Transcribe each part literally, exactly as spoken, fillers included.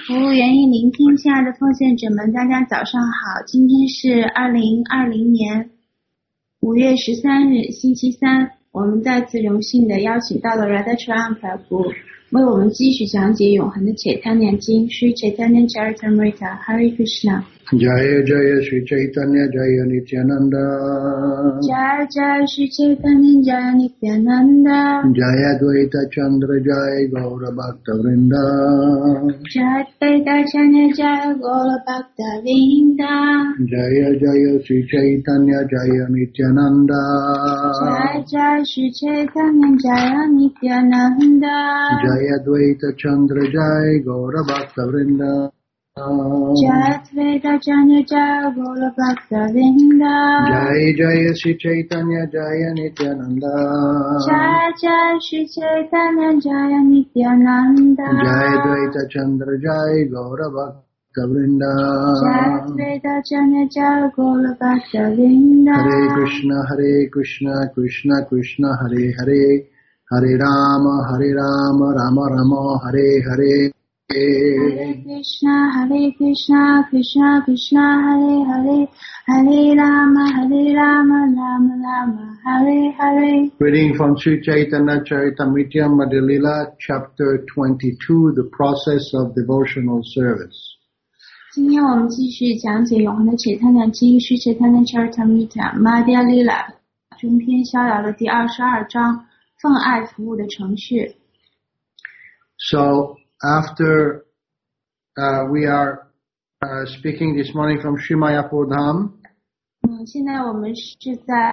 服务愿意聆听，亲爱的奉献者们，大家早上好。今天是二零二零年五月十三日，星期三。我们再次荣幸的邀请到了 Radhacharan Prabhu 为我们继续讲解永恒的切他念经。Sri Chaitanya Charitamrita Hare Krishna。 Jaya Jaya Sri Chaitanya Jaya Nityananda Jaya Jaya Sri Chaitanya Jaya Nityananda Jaya Dvaita Chandra Jaya Gaura Bhakta Vrinda Jaya Dvaita Chandra Jaya Gaura Bhakta Vrinda Jaya Jaya Sri Chaitanya Jaya Nityananda Jaya Jaya Sri Chaitanya Jaya Nityananda Jaya Dvaita Chandra Jaya Gaura Bhakta Vrinda Jaya Dvaita Chandra Jaya Gaura Bhakta Vrinda Jaya Jaya Sri Chaitanya Jaya Nityananda Jaya Jaya Sri Chaitanya Jaya Nityananda Jaya Dvaita Chandra Jaya Gaura Bhakta Vrinda Jaya Dvaita Chandra Jaya Gaura Bhakta Vrinda Hare Krishna Hare Krishna Krishna Krishna Hare Hare Hare Rama Hare Rama Rama Rama Hare Hare Hare Krishna Hare Krishna Krishna Krishna Hare Hare Hare Rama Hare Rama Rama Rama Hare Hare. Reading from Sri Chaitanya Charitamrita Madhya Lila, Chapter twenty-two, The Process of Devotional Service. 今天我们继续讲解永恒的切他念经，Sri Chaitanya Charitamrita Madhya Lila 中篇逍遥的第二十二章，奉爱服务的程序。 So, after uh, we are uh, speaking this morning from Sri Mayapur Dham, 嗯，现在我们是在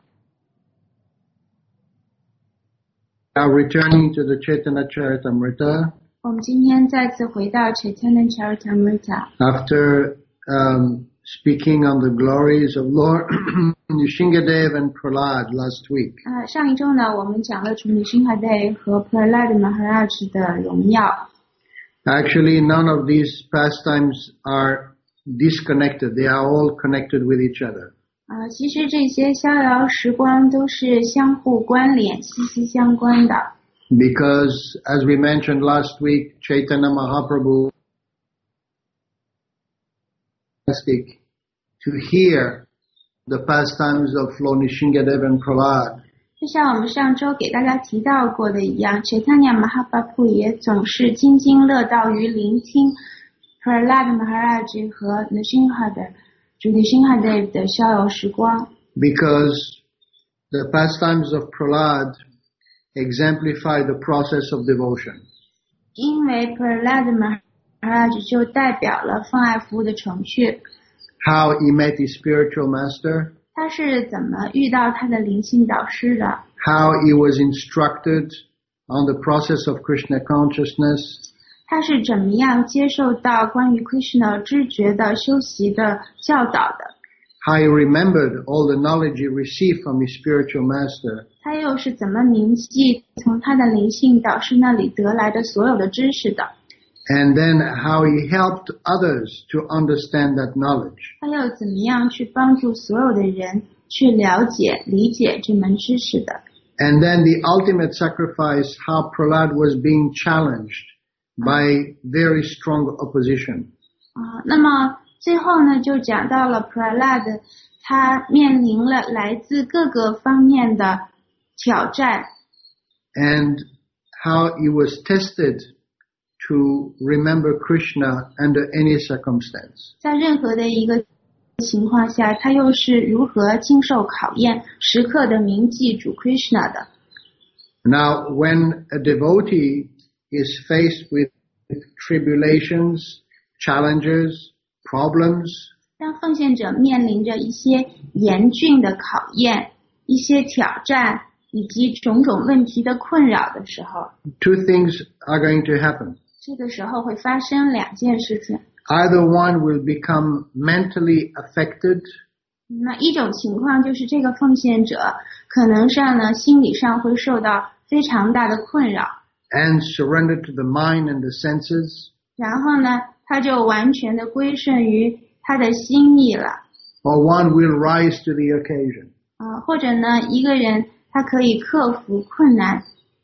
are returning to the Chaitanya Charitamrita 我们今天再次回到 Chaitanya Charitamrita， after um, speaking on the glories of Lord Nishingadev and Prahlad last week. 啊，上一周呢，我们讲了主尼辛哈代和 Prahlad Maharaj 的荣耀。 Actually, none of these pastimes are disconnected. They are all connected with each other. 啊，其实这些逍遥时光都是相互关联、息息相关的。 Because, as we mentioned last week, Chaitanya Mahaprabhu to hear the pastimes of Lord Nishingadev and Prahlad. 就像我们上周给大家提到过的一样 ，Chaitanya Mahaprabhu 也总是津津乐道于聆听 Prahlad Maharaj 和 Nishingadev 主 Nishingadev 的逍遥时光。 Because the pastimes of Prahlad exemplify the process of devotion. 因为 Prahlad Maharaj 就代表了奉爱服务的程序。 How he met his spiritual master. 他是怎么遇到他的灵性导师的？ How he was instructed on the process of Krishna consciousness. 他是怎么样接受到关于 Krishna 知觉的修习的教导的？ How he remembered all the knowledge he received from his spiritual master. 他又是怎么铭记从他的灵性导师那里得来的所有的知识的？ And then how he helped others to understand that knowledge. 他又怎么样去帮助所有的人去了解、理解这门知识的？ And then the ultimate sacrifice, how Prahlad was being challenged by very strong opposition. 啊，那么最后呢，就讲到了 Prahlad 他面临了来自各个方面的挑战。 And how he was tested to remember Krishna under any circumstance. 在任何的一个情况下，他又是如何经受考验，时刻的铭记主 Krishna 的。 Now, when a devotee is faced with tribulations, challenges, problems, 当奉献者面临着一些严峻的考验、一些挑战以及种种问题的困扰的时候， two things are going to happen. 这个时候会发生两件事情。 Either one will become mentally affected, 那一种情况就是这个奉献者可能上呢心理上会受到非常大的困扰， and surrender to the mind and the senses, 然后呢他就完全的归顺于他的心意了。 or one will rise to the occasion. 啊、或者呢一个人他可以克服困难，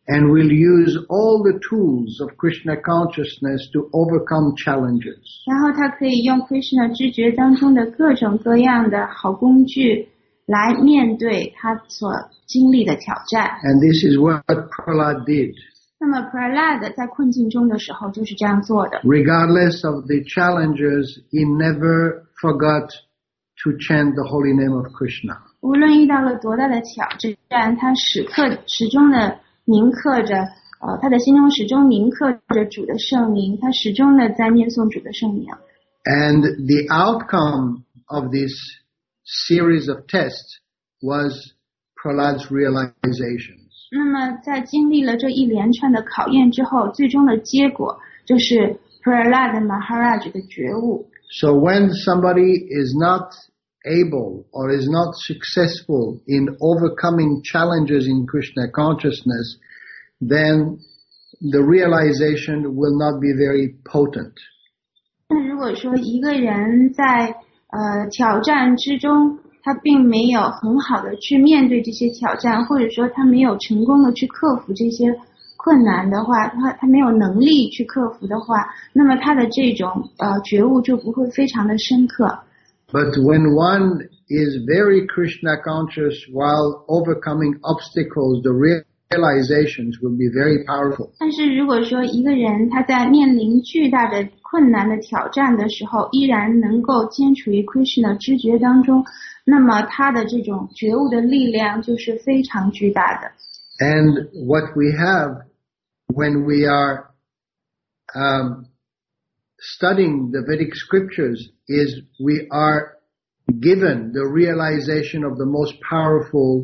and will use all the tools of Krishna consciousness to overcome challenges. 然后他可以用 Krishna 知觉当中的各种各样的好工具来面对他所经历的挑战。 And this is what Prahlad did. 那么 Prahlad 在困境中的时候就是这样做的。 Regardless of the challenges, he never forgot to chant the holy name of Krishna. 无论遇到了多大的挑战，他时刻始终的铭刻着，呃，他的心中始终铭刻着主的圣名，他始终的在念诵主的圣名。 And the outcome of this series of tests was Prahlad's realizations. 那么在经历了这一连串的考验之后，最终的结果就是 Prahlad Maharaj 的觉悟。 So when somebody is not able or is not successful in overcoming challenges in Krishna consciousness, then the realization will not be very potent. 那如果说一个人在呃挑战之中，他并没有很好的去面对这些挑战，或者说他没有成功的去克服这些困难的话，他他没有能力去克服的话，那么他的这种呃觉悟就不会非常的深刻。 But when one is very Krishna conscious while overcoming obstacles, the realizations will be very powerful. 但是如果说一个人他在面临巨大的困难的挑战的时候，依然能够坚持于 Krishna 知觉当中，那么他的这种觉悟的力量就是非常巨大的。 And what we have when we are um, studying the Vedic scriptures is we are given the realization of the most powerful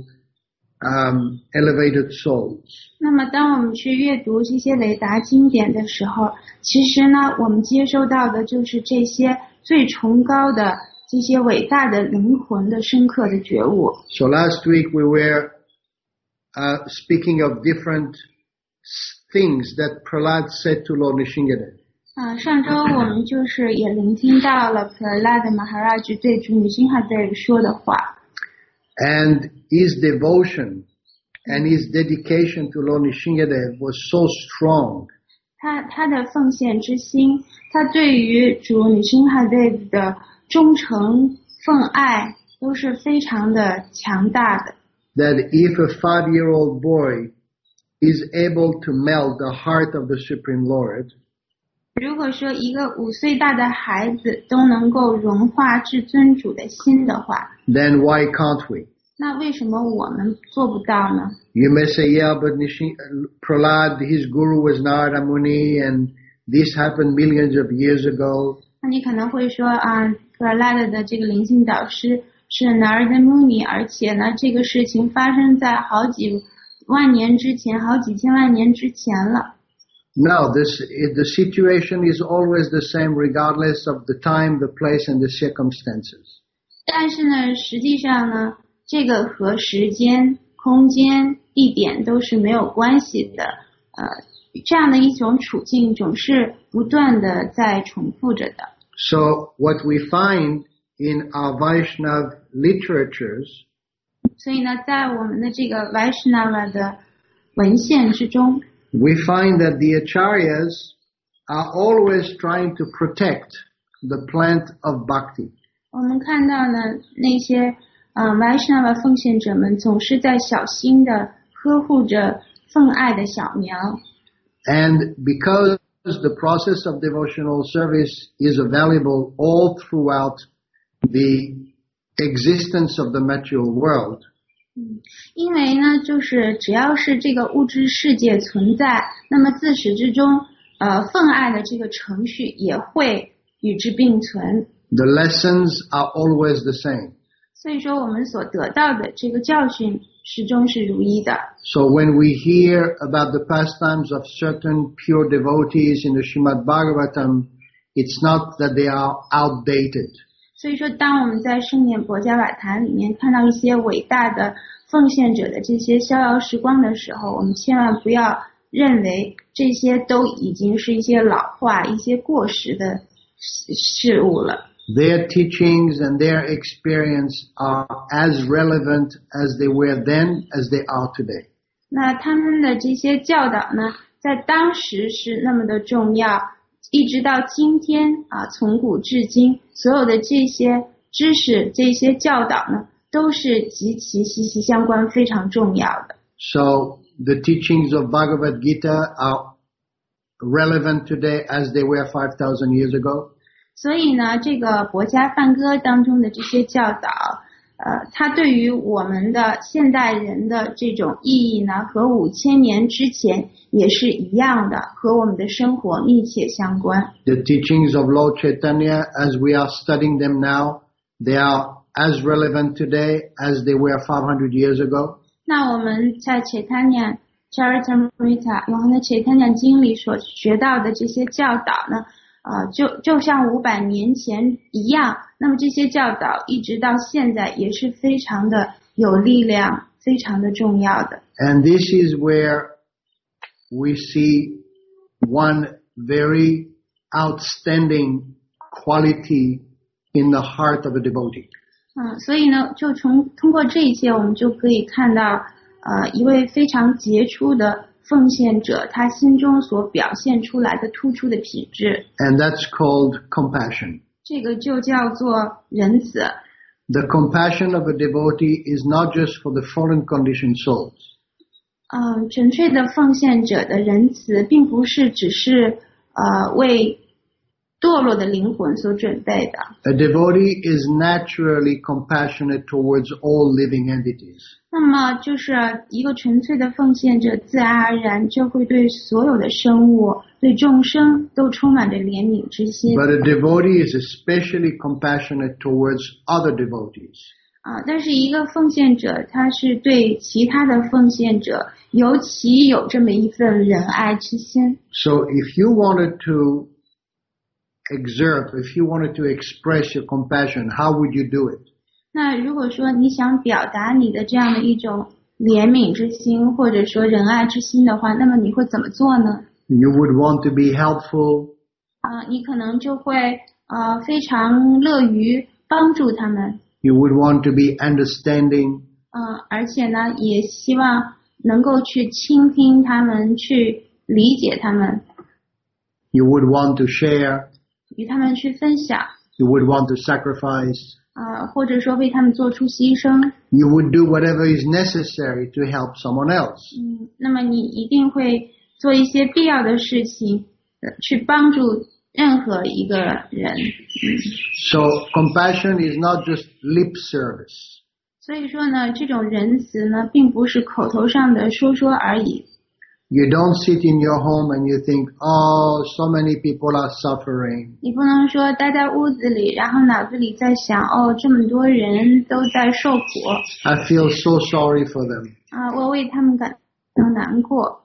um, elevated souls. 那么当我们去阅读这些维达经典的时候，其实呢，我们接收到的就是这些最崇高的这些伟大的灵魂的深刻的觉悟。 So last week we were uh, speaking of different things that Prahlad said to Lord Nrsimhadev. 啊，上周我们就是也聆听到了 Prahlad Maharaj 对主 Nrsimhadev 说的话。 And his devotion and his dedication to Lord Nrsimhadev was so strong. 他他的奉献之心，他对于主 Nrsimhadev 的忠诚奉爱都是非常的强大的。 That if a five-year-old boy is able to melt the heart of the Supreme Lord, 如果说一个五岁大的孩子都能够融化至尊主的心的话， then why can't we? 那为什么我们做不到呢？ You may say, yeah, but Nishi, Prahlad, his guru was Narada Muni, and this happened millions of years ago. 那你可能会说啊 Prahlad 的这个灵性导师是 Narada Muni， 而且呢，这个事情发生在好几万年之前，好几千万年之前了。 No, this, the situation is always the same regardless of the time, the place, and the circumstances. 但是呢，实际上呢，这个和时间、空间、地点都是没有关系的。呃，这样的一种处境总是不断的在重复着的。 So what we find in our Vaishnav literatures 所以呢，在我们的这个 Vaishnava 的文献之中， we find that the acharyas are always trying to protect the plant of bhakti. 我们看到呢，那些呃 Vaishnava 奉献者们总是在小心的呵护着奉爱的小苗。 And because the process of devotional service is available all throughout the existence of the material world, 因为呢，就是只要是这个物质世界存在，那么自始至终，呃，奉爱的这个程序也会与之并存。 the lessons are always the same. 所以说，我们所得到的这个教训始终是如一的。 So when we hear about the pastimes of certain pure devotees in the Srimad Bhagavatam, it's not that they are outdated. 所以说，当我们在圣典博伽瓦坛里面看到一些伟大的奉献者的这些逍遥时光的时候，我们千万不要认为这些都已经是一些老化、一些过时的事物了。 Their teachings and their experience are as relevant as they were then as they are today. 那他们的这些教导呢，在当时是那么的重要，一直到今天啊，从古至今，所有的这些知识、这些教导呢，都是极其息息相关、非常重要的。 So the teachings of Bhagavad Gita are relevant today as they were five thousand years ago. 所以呢，这个博家梵歌当中的这些教导，呃，它对于我们的现代人的这种意义呢，和五千年之前也是一样的，和我们的生活密切相关。 The teachings of Lord Chaitanya, as we are studying them now, they are as relevant today as they were five hundred years ago. 那我们在 Chaitanya Charitamrita 永恒的 Chaitanya 经里所学到的这些教导呢，呃，就就像五百年前一样，那么这些教导一直到现在也是非常的有力量，非常的重要的。 And this is where we see one very outstanding quality in the heart of a devotee. 嗯，所以呢，就从通过这一切，我们就可以看到，呃，一位非常杰出的奉献者，他心中所表现出来的突出的品质。 And that's called compassion. 这个就叫做仁慈。 The compassion of a devotee is not just for the fallen conditioned souls. 嗯，纯粹的奉献者的仁慈，并不是只是呃为堕落的灵魂所准备的。 A devotee is naturally compassionate towards all living entities. 那么就是一个纯粹的奉献者，自然而然就会对所有的生物、对众生都充满着怜悯之心。 But a devotee is especially compassionate towards other devotees. 啊，但是一个奉献者，他是对其他的奉献者尤其有这么一份仁爱之心。 So if you wanted to exert, if you wanted to express your compassion, how would you do it? 那如果说你想表达你的这样的一种怜悯之心，或者说仁爱之心的话，那么你会怎么做呢？ You would want to be helpful. 啊，你可能就会呃非常乐于帮助他们。 You would want to be understanding. 嗯，而且呢，也希望能够去倾听他们，去理解他们。 You would want to share. 与他们去分享。 You would want to sacrifice. 啊，或者说为他们做出牺牲。 You would do whatever is necessary to help someone else. 嗯，那么你一定会做一些必要的事情，呃，去帮助任何一个人。嗯。 So compassion is not just lip service. 所以说呢，这种仁慈呢，并不是口头上的说说而已。 You don't sit in your home and you think, oh, so many people are suffering. 你不能说待在屋子里，然后脑子里在想，哦，这么多人都在受苦。 I feel so sorry for them. 啊，我为他们感到难过。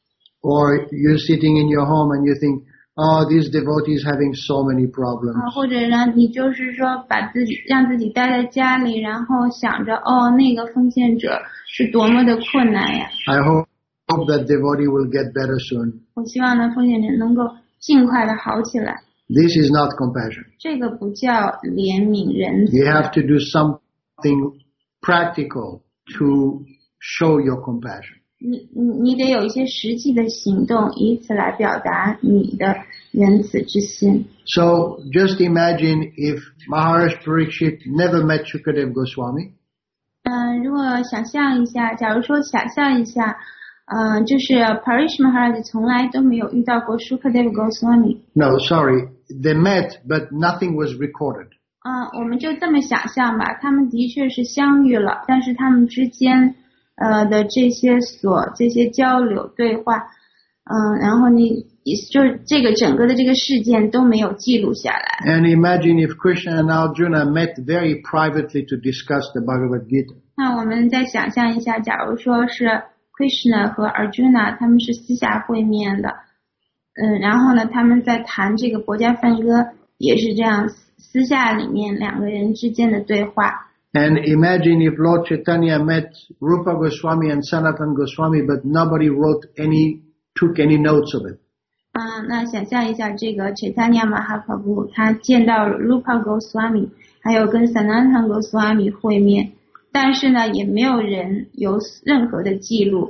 Or you're sitting in your home and you think, oh, these devotees having so many problems. 啊，或者呢，你就是说把自己让自己待在家里，然后想着，哦，那个奉献者是多么的困难呀。 I hope. Hope that devotee will get better soon. 我希望呢，奉献者能够尽快的好起来。 This is not compassion. 这个不叫怜悯仁慈。 You have to do something practical to show your compassion. 你你你得有一些实际的行动，以此来表达你的仁慈之心。 So just imagine if Maharaj Parikshit never met Shukadev Goswami. 嗯，如果想象一下，假如说想象一下。嗯、呃，就是 Parish Maharaj 从来都没有遇到过 Shukadev Goswami。 No, sorry, they met, but nothing was recorded. 嗯、呃，我们就这么想象吧，他们的确是相遇了，但是他们之间呃的这些所这些交流对话，嗯、呃，然后你就是这个整个的这个事件都没有记录下来。 And imagine if Krishna and Arjuna met very privately to discuss the Bhagavad Gita. 那我们再想象一下，假如说是Krishna 和 Arjuna 他们是私下会面的，嗯，然后呢，他们在谈这个博家梵歌，也是这样私下里面两个人之间的对话。 And imagine if Lord Chaitanya met Rupa Goswami and Sanatana Goswami, but nobody wrote any, took any notes of it. 啊、嗯，那想象一下，这个 Chaitanya Mahaprabhu 他见到 Rupa Goswami， 还有跟 Sanatana Goswami 会面。但是呢，也没有人有任何的记录，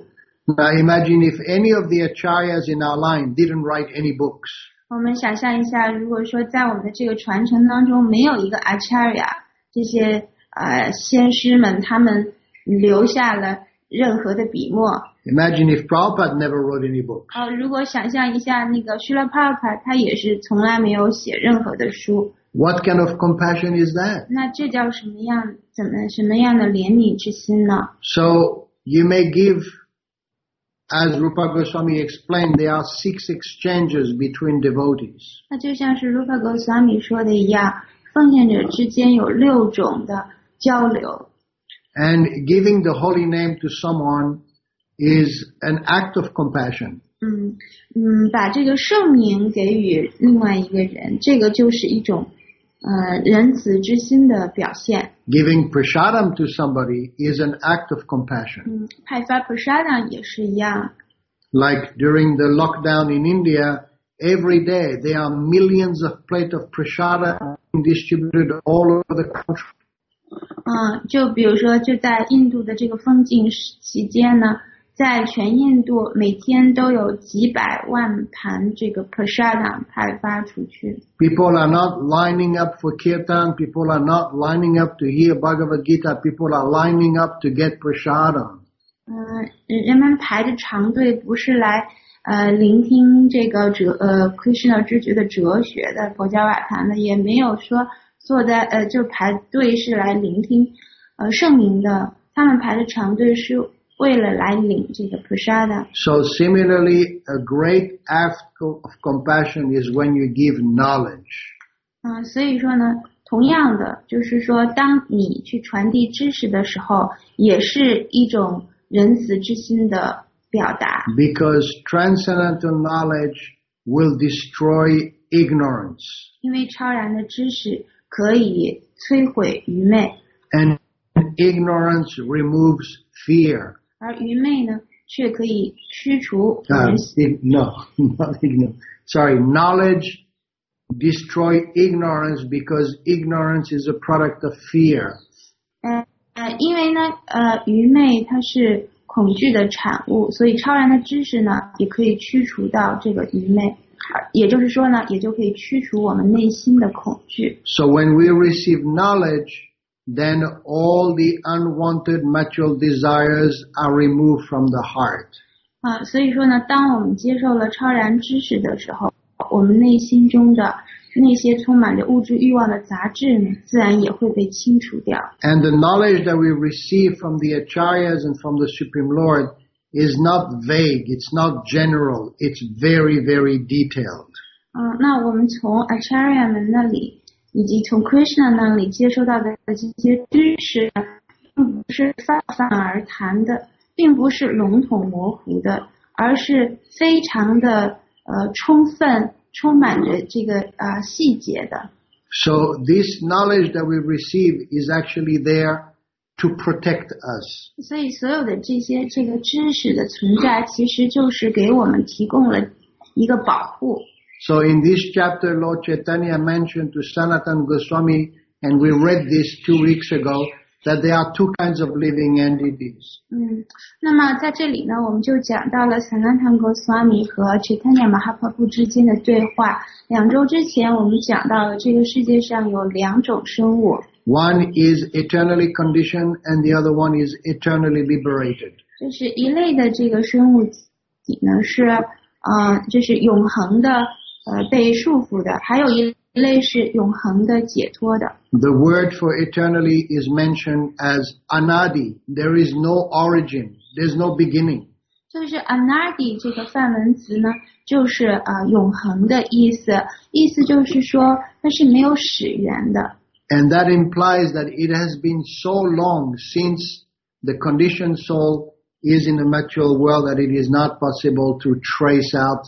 Now imagine if any of the acharyas in our line didn't write any books. 我们想象一下，如果说在我们的这个传承当中没有一个 acharya， 这些呃先师们他们留下了任何的笔墨。 Imagine if Prabhupada never wrote any books. 哦，如果想象一下那个 Srila Prabhupada， 他也是从来没有写任何的书。 What kind of compassion is that? 那这叫什么样？怎么什么样的怜悯之心呢？ So you may give, as Rupa Goswami explained, there are six exchanges between devotees. 那就像是 Rupa Goswami 说的一样，奉献者之间有六种的交流。 And giving the holy name to someone is an act of compassion. 嗯嗯，把这个圣名给予另外一个人，这个就是一种呃仁慈之心的表现。 Giving prasadam to somebody is an act of compassion. 嗯，派发 prasadam 也是一样。 Like during the lockdown in India, every day there are millions of plates of prasadam distributed all over the country. 嗯，就比如说，就在印度的这个封禁期间呢，在全印度每天都有几百万盘这个 prasadam 派发出去。 People are not lining up for kirtan. People are not lining up to hear Bhagavad Gita. People are lining up to get prasadam. 嗯，人们排着长队，不是来呃聆听这个哲呃 Krishna 知觉的哲学的佛教瓦坛的，也没有说坐在呃就排队是来聆听呃圣名的，他们排着长队是为了来领这个 prasada。 So similarly, a great act of compassion is when you give knowledge. 嗯、呃，所以说呢，同样的就是说，当你去传递知识的时候，也是一种仁慈之心的表达。 Because transcendental knowledge will destroy ignorance. 因为超然的知识可以摧毁愚昧。 And ignorance removes fear. 而愚昧呢，却可以驱除。 Uh, no, not ignorance. Sorry, knowledge destroy ignorance because ignorance is a product of fear. 呃呃，因为呢，呃，愚昧它是恐惧的产物，所以超然的知识呢，也可以驱除到这个愚昧。也就是说呢，也就可以驱除我们内心的恐惧。 So when we receive knowledge, then all the unwanted material desires are removed from the heart. 啊，所以说呢，当我们接受了超然知识的时候，我们内心中的那些充满着物质欲望的杂质呢，自然也会被清除掉。 And the knowledge that we receive from the acharyas and from the Supreme Lord is not vague, it's not general, it's very, very detailed. 嗯，那我们从 acharya 们那里以及从 Krishna 那里接收到的这些知识，并不是泛泛而谈的，并不是笼统模糊的，而是非常的呃充分，充满着这个呃细节的。 So this knowledge that we receive is actually there to protect us. 所以所有的这些这个知识的存在，其实就是给我们提供了一个保护。 So in this chapter, Lord Chaitanya mentioned to Sanatana Goswami, and we read this two weeks ago, that there are two kinds of living entities. 嗯，那么在这里呢，我们就讲到了 Sanatana Goswami 和 Chaitanya Mahaprabhu 之间的对话。两周之前，我们讲到了这个世界上有两种生物。 One is eternally conditioned and the other one is eternally liberated. 就是一类的这个生物体呢是呃就是永恒的呃被束缚的，还有一类是永恒的解脱的。 The word for eternally is mentioned as anadi. There is no origin. There's no beginning. 就是 anadi 这个梵文词呢，就是呃永恒的意思，意思就是说它是没有始源的。 And that implies that it has been so long since the conditioned soul is in the material world that it is not possible to trace out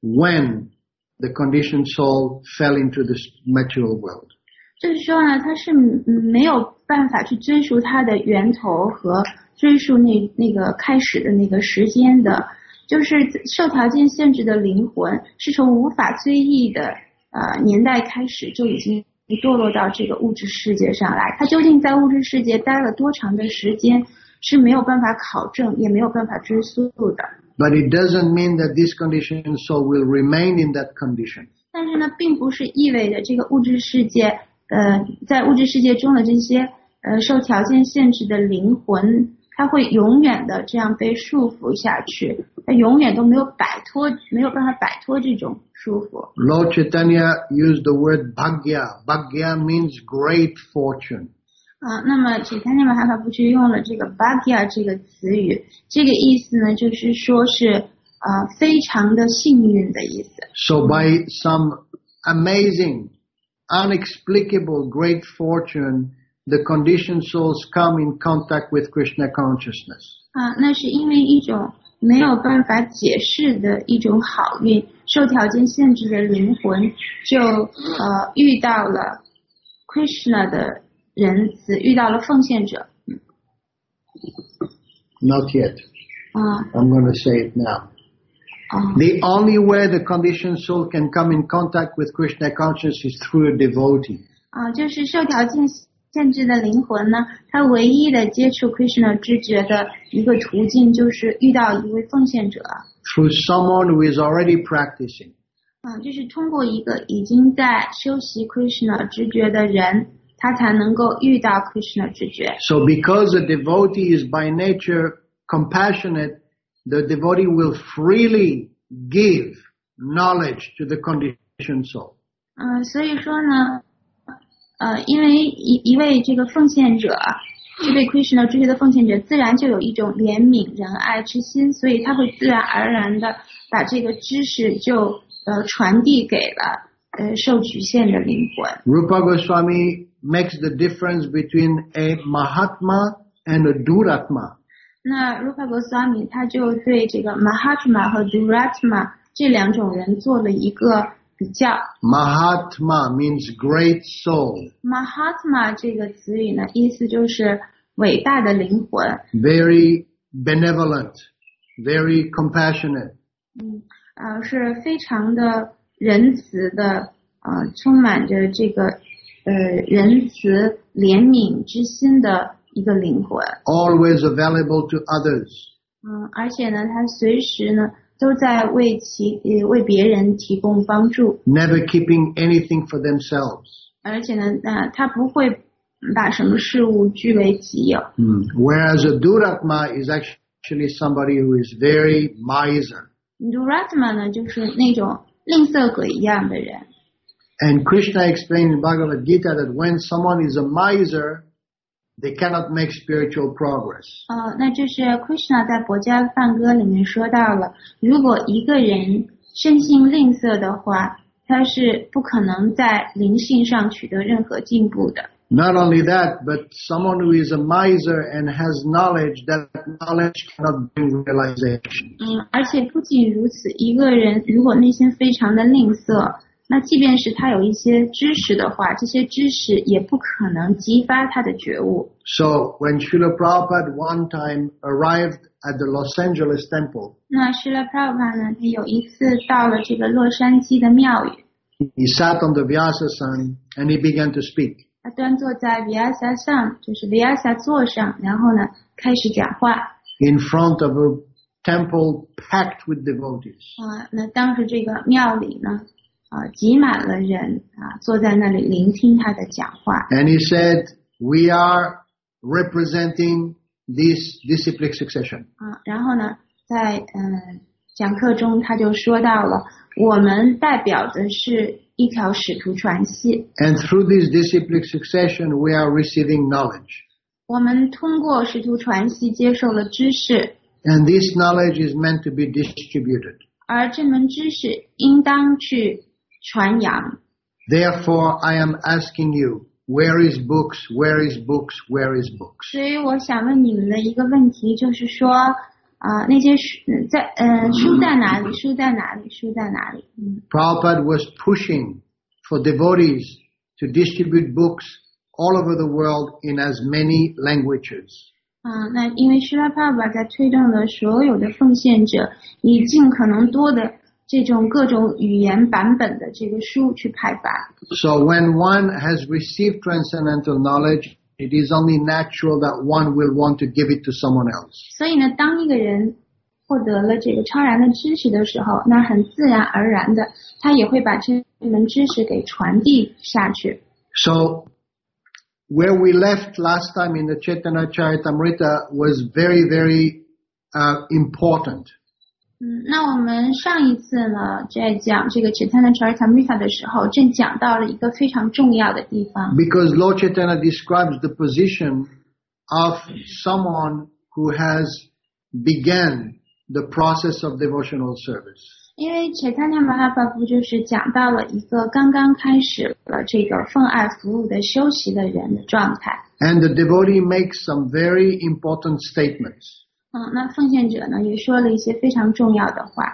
when the conditioned soul fell into the material world. 就是说呢，它是没有办法去追溯它的源头和追溯那那个开始的那个时间的，就是受条件限制的灵魂是从无法追忆的呃年代开始就已经堕落到这个物质世界上来，它究竟在物质世界待了多长的时间， 是没有办法考证，也没有办法追溯的。 But it doesn't mean that this conditioned soul will remain in that condition. 但是呢，并不是意味着这个物质世界，呃，在物质世界中的这些呃受条件限制的灵魂，它会永远的这样被束缚下去，它永远都没有摆脱，没有办法摆脱这种束缚。 Lord Chaitanya used the word bhagya. Bhagya means great fortune. 啊，那么Chaitanya Mahaprabhu用了这个 bhagya 这个词语，这个意思呢，就是说是呃非常的幸运的意思。 So by some amazing, unexplicable great fortune, the conditioned souls come in contact with Krishna consciousness. 啊，那是因为一种没有办法解释的一种好运，受条件限制的灵魂就呃遇到了 Krishna 的仁慈，遇到了奉献者。 Not yet. 啊 I'm going to say it now. 啊 The only way the conditioned soul can come in contact with Krishna consciousness is through a devotee. 啊，就是受条件限制的灵魂呢，它唯一的接触 Krishna 知觉的一个途径，就是遇到一位奉献者。 Through someone who is already practicing. 啊，就是通过一个已经在修习 Krishna 知觉的人，他才能够遇到 Krishna 知觉。 So because a devotee is by nature compassionate, the devotee will freely give knowledge to the conditioned soul. 嗯、所以说呢，呃，因为一一位这个奉献者，这位 Krishna 知觉的奉献者，自然就有一种怜悯仁爱之心，所以他会自然而然的把这个知识就呃传递给了呃受局限的灵魂。 Rupa Goswami makes the difference between a Mahatma and a Duratma. 那 Rupa Goswami 他就对这个 Mahatma 和 Duratma 这两种人做了一个比较。 Mahatma means great soul, Mahatma 这个词语呢，意思就是伟大的灵魂， very benevolent, very compassionate. 嗯，呃，是非常的仁慈的，呃，充满着这个呃仁慈怜悯之心的一个灵魂。 Always available to others. 嗯，而且呢，他随时呢都在为其呃为别人提供帮助， Never keeping anything for themselves. 而且呢，呃，他不会把什么事物据为己有。 Mm. Whereas a Duratma is actually somebody who is very miser. Duratma 呢，就是那种吝啬鬼一样的人。 And Krishna explained in Bhagavad Gita that when someone is a miser, they cannot make spiritual progress. 呃，那这是 Krishna 在《薄伽梵歌》里面说到了，如果一个人生性吝啬的话，他是不可能在灵性上取得任何进步的。 Not only that, but someone who is a miser and has knowledge, that knowledge cannot bring realization. 嗯，而且不仅如此，一个人如果内心非常的吝啬，那即便是他有一些知识的话，这些知识也不可能激发他的觉悟。 So when Srila Prabhupada one time arrived at the Los Angeles temple, 那施拉普拉帕呢，他有一次到了这个洛杉矶的庙宇， he sat on the Vyasasan and he began to speak. 他端坐在 Vyasa 上，就是 Vyasa 座上，然后呢开始讲话。 In front of a temple packed with devotees. 啊、那当时这个庙里呢，啊、挤满了人啊，坐在那里聆听他的讲话。 And he said, we are representing this disciplic succession. 啊，然后呢，在嗯讲课中他就说到了，我们代表的是一条使徒传系， And through this disciplic succession, we are receiving knowledge. 我们通过使徒传系接受了知识， And this knowledge is meant to be distributed. 而这门知识应当去传扬。 Therefore, I am asking you, where is books, where is books, where is books? 所以我想问你们的一个问题就是说，啊、那些书在呃书在哪里？书在哪里？书在哪里？嗯。 Prabhupada was pushing for devotees to distribute books all over the world in as many languages. 啊，那因为施拉帕巴在推动的所有的奉献者，以尽可能多的这种各种语言版本的这个书去派发。 So when one has received transcendental knowledge, it is only natural that one will want to give it to someone else. 所以呢，当一个人获得了这个超然的知识的时候，那很自然而然的，他也会把这门知识给传递下去。 So, where we left last time in the Chaitanya Charitamrita was very, very uh, important. 嗯，那我们上一次呢，在讲这个 Chaitanya Charitamrita 的时候，正讲到了一个非常重要的地方。 Because Lord Chaitanya describes the position of someone who has began the process of devotional service. 因为 Chaitanya Mahaprabhu 就是讲到了一个刚刚开始了这个奉爱服务的修习的人的状态。 And the devotee makes some very important statements. 嗯，那奉献者呢也说了一些非常重要的话。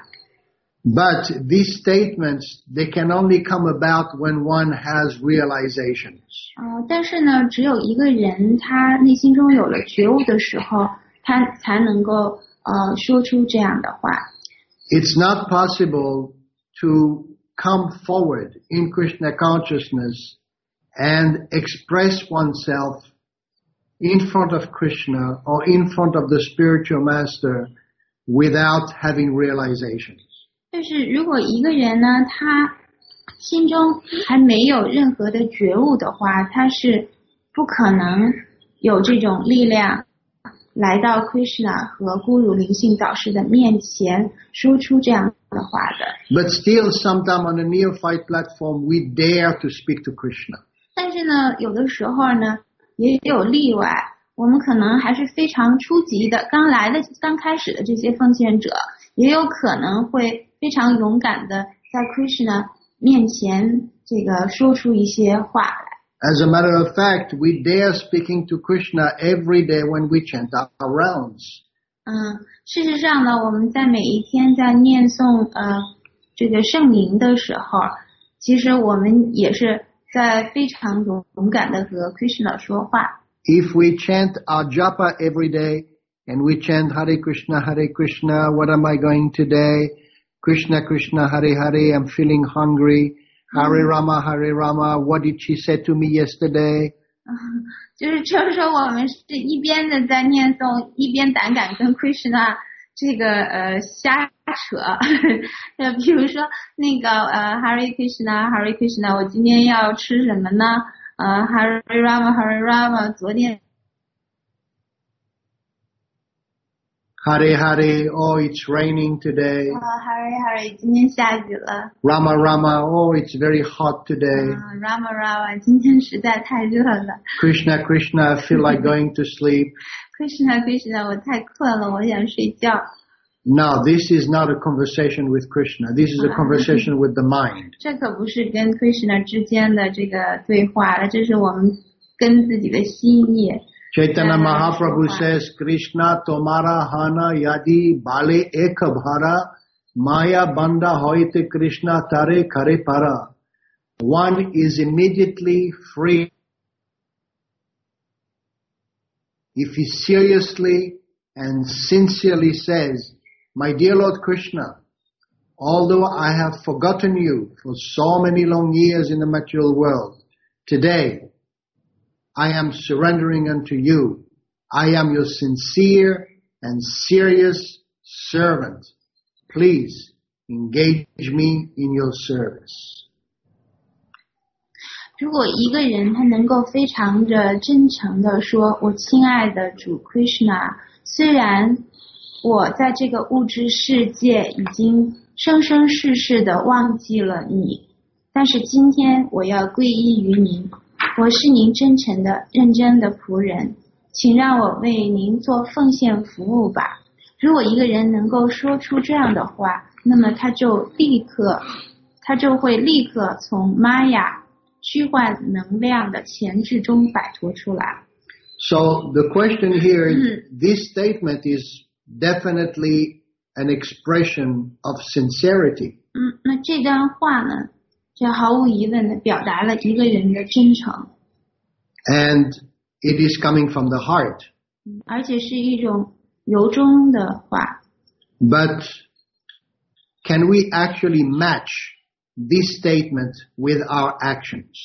But these statements, they can only come about when one has realizations. 哦、呃，但是呢，只有一个人他内心中有了觉悟的时候，他才能够呃说出这样的话。 It's not possible to come forward in Krishna consciousness and express oneself in front of Krishna or in front of the spiritual master without having realizations. 就是如果一个人呢，他心中还没有任何的觉悟的话，他是不可能有这种力量来到 Krishna 和Guru 灵性导师的面前说出这样的话的。 But still, sometime on a neophyte platform, we dare to speak to Krishna. 但是呢，有的时候呢，也有例外。我们可能还是非常初级的，刚来的、刚开始的这些奉献者，也有可能会非常勇敢的在 Krishna 面前这个说出一些话来。 As a matter of fact, we dare speaking to Krishna every day when we chant our rounds. 嗯，事实上呢，我们在每一天在念诵呃这个圣名的时候，其实我们也是在非常勇勇敢的和 Krishna 说话。 If we chant our japa every day and we chant Hare Krishna, Hare Krishna, what am I going today? Krishna, Krishna, Hare Hare, I'm feeling hungry.Hare Rama, Hare Rama, what did she say to me yesterday? 就是就是说我们是一边的在念诵，一边胆敢跟 Krishna 这个呃瞎扯。呃，比如说那个呃 Hare Krishna, Hare Krishna， 我今天要吃什么呢？呃 Hare Rama, Hare Rama， 昨天。 Hare Hare, oh, it's raining today. Uh, Hare Hare, 今天下雨了。 Rama Rama, oh, it's very hot today. Uh, Rama Rama, 今天实在太热了。 Krishna Krishna, I feel like going to sleep. Krishna Krishna, 我太困了，我想睡觉。 No, this is not a conversation with Krishna. This is a conversation with the mind. 这可不是跟 Krishna 之间的这个对话了，这是我们跟自己的心意。 Chaitanya Mahaprabhu says, Krishna tomara hana yadi bale ek bhara maya banda hoite Krishna tare kare para. One is immediately free if he seriously and sincerely says, my dear Lord Krishna, although I have forgotten you for so many long years in the material world, today I am surrendering unto you. I am your sincere and serious servant. Please engage me in your service. 如果一个人他能够非常的真诚的说，我亲爱的主 Krishna， 虽然我在这个物质世界已经生生世世的忘记了你，但是今天我要皈依于您，我是您真诚的认真的仆人，请让我为您做奉献服务吧。如果一个人能够说出这样的话，那么他就立刻他就会立刻从玛雅虚幻能量的钳制中摆脱出来。 So the question here is, this statement is definitely an expression of sincerity. 嗯，那这段话呢，这毫无疑问的表达了一个人的真诚。 And it is coming from the heart. 而且是一种由衷的话。 But can we actually match this statement with our actions?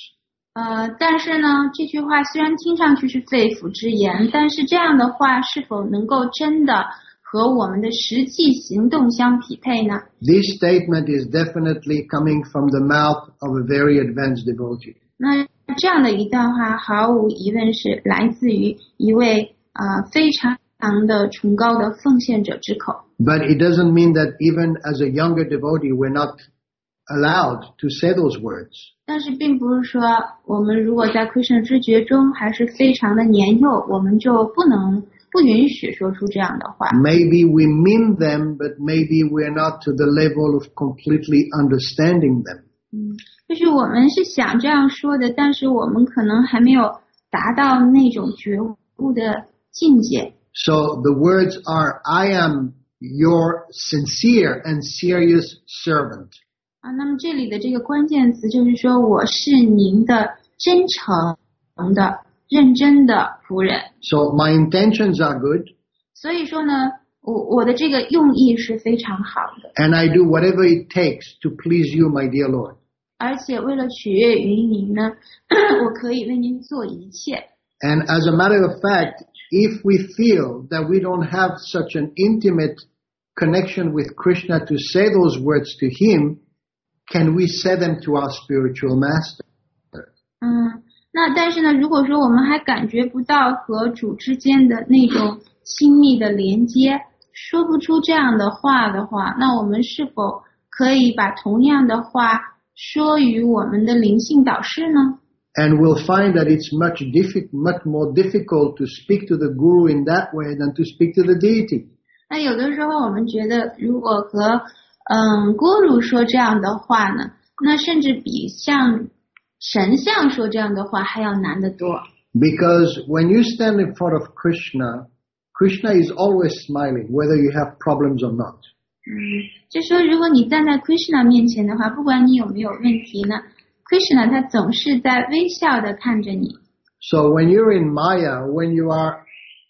呃，但是呢，这句话虽然听上去是肺腑之言，但是这样的话是否能够真的和我们的实际行动相匹配呢？ This statement is definitely coming from the mouth of a very advanced devotee. 那这样的一段话毫无疑问是来自于一位呃非常的崇高的奉献者之口。 But it doesn't mean that even as a younger devotee we're not allowed to say those words. 但是并不是说我们如果在 Krishna 知觉中还是非常的年幼，我们就不能不允许说出这样的话。 Maybe we mean them, but maybe we're not to the level of completely understanding them. 嗯，就是我们是想这样说的，但是我们可能还没有达到那种觉悟的境界。 So the words are, I am your sincere and serious servant. 啊，那么这里的这个关键词就是说，我是您的真诚的、认真的仆人。 So my intentions are good, 所以说呢，我我的这个用意是非常好的， and I do whatever it takes to please you, my dear Lord. 而且为了取悦于您呢，我可以为您做一切。 And as a matter of fact, if we feel that we don't have such an intimate connection with Krishna to say those words to him, can we say them to our spiritual master? 嗯，那但是呢，如果说我们还感觉不到和主之间的那种亲密的连接，说不出这样的话的话，那我们是否可以把同样的话说与我们的灵性导师呢？ And we'll find that it's much, diffi- much more difficult to speak to the guru in that way than to speak to the deity. 那有的时候我们觉得，如果和嗯，guru说这样的话呢，那甚至比向神像说这样的话还要难得多。 Because when you stand in front of Krishna, Krishna is always smiling, whether you have problems or not. 嗯，就说如果你站在 Krishna 面前的话，不管你有没有问题呢， Krishna 他总是在微笑的看着你。 So when you're in Maya, when you are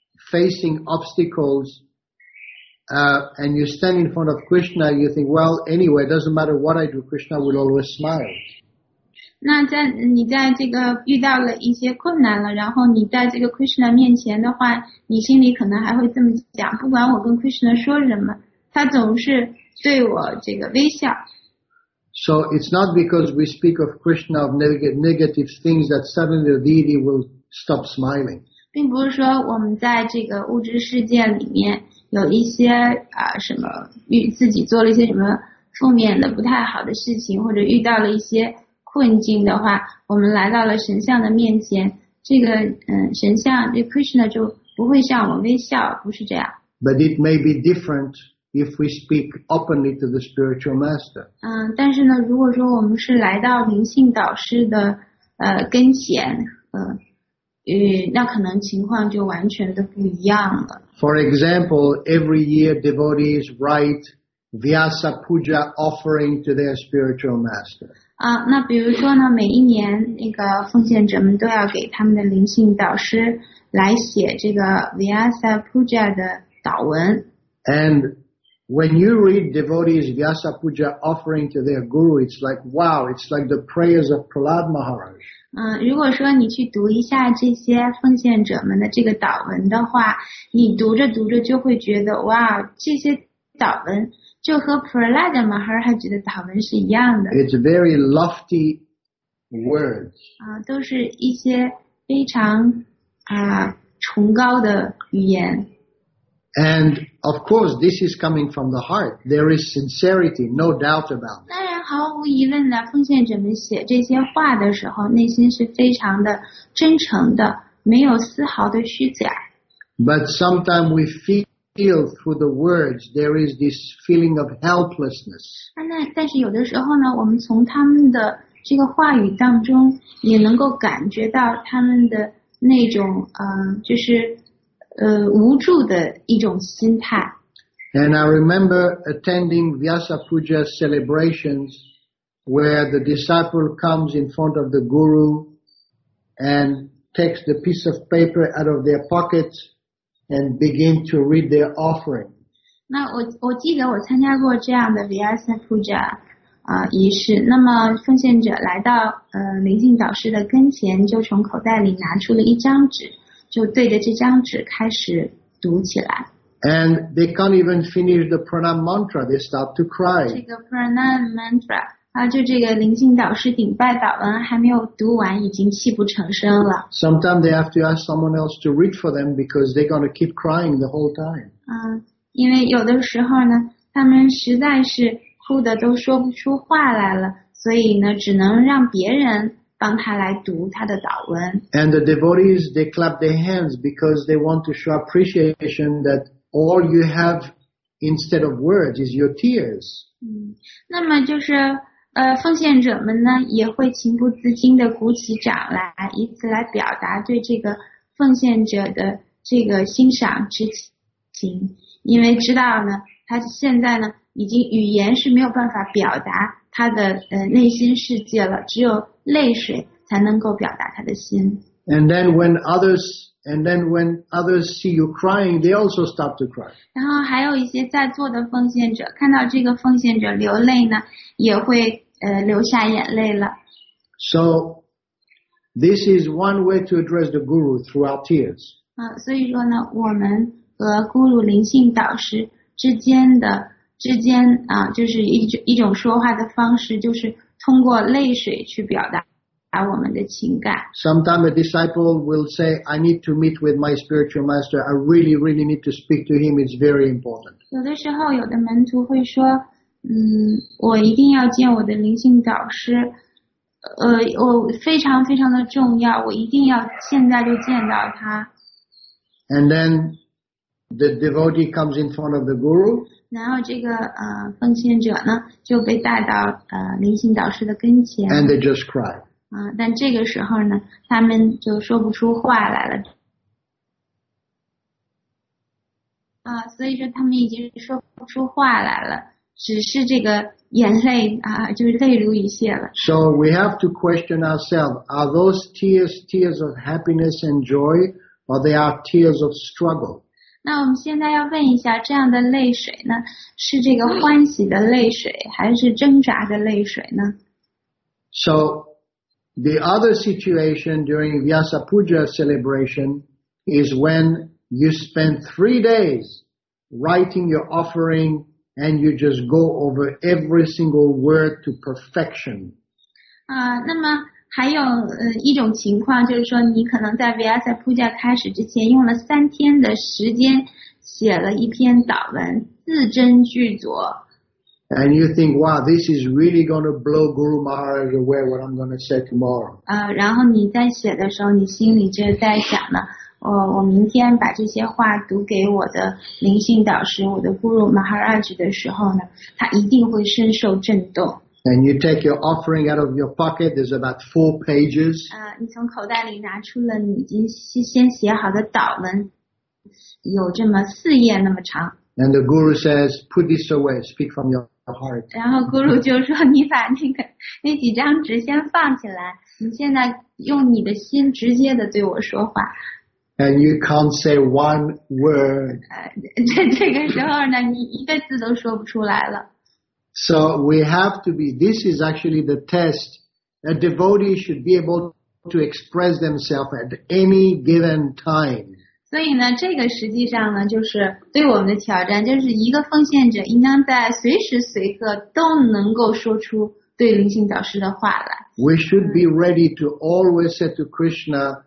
facing obstacles, uh, and you stand in front of Krishna, you think, well, anyway, it doesn't matter what I do, Krishna will always smile. 那在你在这个遇到了一些困难了，然后你在这个 Krishna 面前的话，你心里可能还会这么讲，不管我跟 Krishna 说什么，他总是对我这个微笑。 So it's not because we speak of Krishna of neg- negative things that suddenly the deity will stop smiling. 并不是说我们在这个物质世界里面有一些啊、什么遇自己做了一些什么负面的不太好的事情，或者遇到了一些困境的话，我们来到了神像的面前，这个嗯神像这 Krishna 就不会向我们微笑，不是这样。 But it may be different if we speak openly to the spiritual master. 嗯，但是呢，如果说我们是来到灵性导师的呃跟前，呃，呃，那可能情况就完全的不一样了。 For example, every year devotees write Vyasa Puja offering to their spiritual master. 啊，那比如说呢，每一年那个奉献者们都要给他们的灵性导师来写这个 Vyasa Puja 的祷文。 And when you read devotees Vyasa Puja offering to their guru, it's like, wow, it's like the prayers of Prahlad Maharaj. 嗯，如果说你去读一下这些奉献者们的这个祷文的话，你读着读着就会觉得，哇，这些祷文就和 Prahlad Maharaj 的祷文是一样的。 It's very lofty words. 啊，都是一些非常啊崇高的语言。 And of course, this is coming from the heart. There is sincerity, no doubt about it. 当然，毫无疑问的，奉献者们写这些话的时候，内心是非常的真诚的，没有丝毫的虚假。 But sometimes we feel through the words there is this feeling of helplessness. 啊，那但是有的时候呢，我们从他们的这个话语当中，也能够感觉到他们的那种呃，就是呃无助的一种心态。 And I remember attending Vyasa Puja celebrations where the disciple comes in front of the guru and takes the piece of paper out of their pocket and begin to read their offering. 那我我记得我参加过这样的 Vyasa Puja， 呃仪式。那么奉献者来到呃灵性导师的跟前，就从口袋里拿出了一张纸，就对着这张纸开始读起来。 And they can't even finish the pranam mantra. They start to 这 cry. 个 pranam mantra 啊，就这个灵性导师顶拜祷文还没有读完，已经泣不成声了。 Sometimes they have to ask someone else to read for them because they're going to keep crying the whole time. 嗯，因为有的时候呢，他们实在是哭的都说不出话来了，所以呢，只能让别人帮他来读他的祷文。 And the devotees, they clap their hands because they want to show appreciation that all you have instead of words is your tears. 嗯，那么就是呃，奉献者们呢也会情不自禁地鼓起掌来，以此来表达对这个奉献者的这个欣赏之情，因为知道呢，他现在呢已经语言是没有办法表达他的呃内心世界了，只有泪水才能够表达他的心。 And then when others, and then when others see you crying, they also start to cry. 然后还有一些在座的奉献者看到这个奉献者流泪呢，也会呃流下眼泪了。 So this is one way to address the guru through our tears. 啊、呃，所以说呢，我们和咕噜灵性导师之间的之间啊、呃，就是一种一种说话的方式，就是通过泪水去表达我们的情感。 Sometimes a disciple will say, I need to meet with my spiritual master. I really, really need to speak to him. It's very important. 有的时候，有的门徒会说，嗯，我一定要见我的灵性导师，呃，我非常非常的重要，我一定要现在就见到他。 And then the devotee comes in front of the guru. 然后这个呃奉献者呢就被带到呃灵性导师的跟前。 And they just cry. 啊、呃，但这个时候呢，他们就说不出话来了。啊、呃，所以说他们已经说不出话来了，只是这个眼泪啊、呃，就是泪如雨下了。 So we have to question ourselves: Are those tears tears of happiness and joy, or they are tears of struggle? 那我们现在要问一下，这样的泪水呢，是这个欢喜的泪水，还是挣扎的泪水呢？ So the other situation during Vyasa Puja celebration is when you spend three days writing your offering and you just go over every single word to perfection. 啊、呃，那么还有呃一种情况就是说，你可能在 Vyasa Puja 开始之前用了三天的时间写了一篇祷文，字斟句酌。 And you think, wow, this is really going to blow Guru Maharaj away what I'm going to say tomorrow. 呃，然后你在写的时候，你心里就在想呢，我、哦、我明天把这些话读给我的灵性导师，我的 Guru Maharaj 的时候呢，他一定会深受震动。 And you take your offering out of your pocket, there's about four pages. 啊、呃，你从口袋里拿出了你已经先写好的祷文，有这么四页那么长。 And the Guru says, put this away, speak from your heart. 然后 Guru 就说，你把那个那几张纸先放起来，你现在用你的心直接的对我说话。 And you can't say one word. 呃，这这个时候呢，你一个字都说不出来了。 So we have to be, this is actually the test. A devotee should be able to express themselves at any given time. 所以呢，这个实际上呢，就是对我们的挑战，就是一个奉献者应当在随时随刻都能够说出对灵性导师的话来。 We should be ready to always say to Krishna,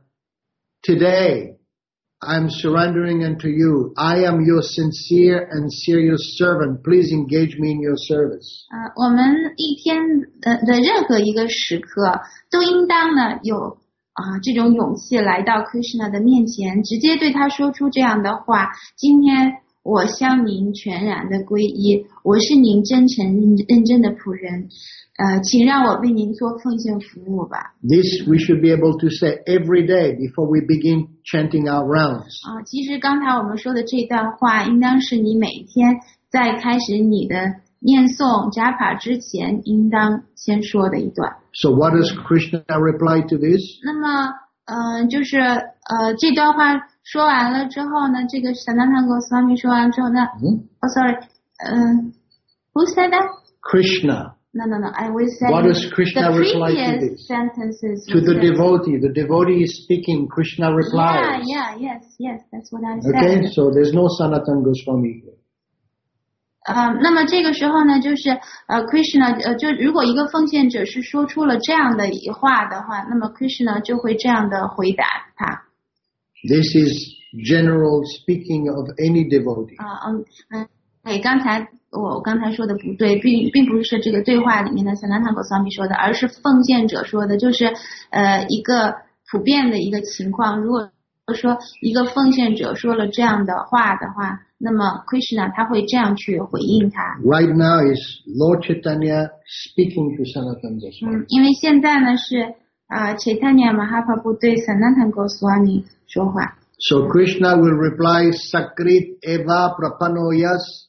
today I'm surrendering unto you. I am your sincere and serious servant. Please engage me in your service. 呃，我们一天的的任何一个时刻，都应当呢有啊、呃、这种勇气来到 Krishna 的面前，直接对他说出这样的话：今天我向您全然的皈依，我是您真诚认真的仆人。呃，请让我为您做奉献服务吧。 This we should be able to say every day before we begin chanting our rounds. 啊、呃，其实刚才我们说的这段话，应当是你每一天在开始你的念诵加法之前，应当先说的一段。 So what does Krishna reply to this? 那么，呃，就是呃这段话说完了之后呢，这个 Sanatana Goswami 说完之后呢， 嗯、 哦 ，sorry， 呃 ，Who said that? Krishna. No, no, no. I was saying What does Krishna the reply to previous this? sentences. To the was- devotee. The devotee is speaking, Krishna replies. Yeah, yeah, yes, yes. That's what I said. Okay, so there's no Sanatana Goswami here. 呃，那么这个时候呢，就是呃，Krishna 呃，就如果一个奉献者是说出了这样的话的话，那么 Krishna 就会这样的回答他。 This is general speaking of any devotee. 啊、嗯嗯，对，刚才我刚才说的不对，并并不是这个对话里面的 Sanatana Goswami 说的，而是奉献者说的，就是呃一个普遍的一个情况。如果说一个奉献者说了这样的话的话，那么 Krishna 他会这样去回应他。 Right now is Lord Chaitanya speaking to Sanatana Goswami. 嗯，因为现在呢是啊、呃、Chaitanya Mahaprabhu 对 Sanatana Goswami 说话。 So Krishna will reply, Sakrit eva prapanoyas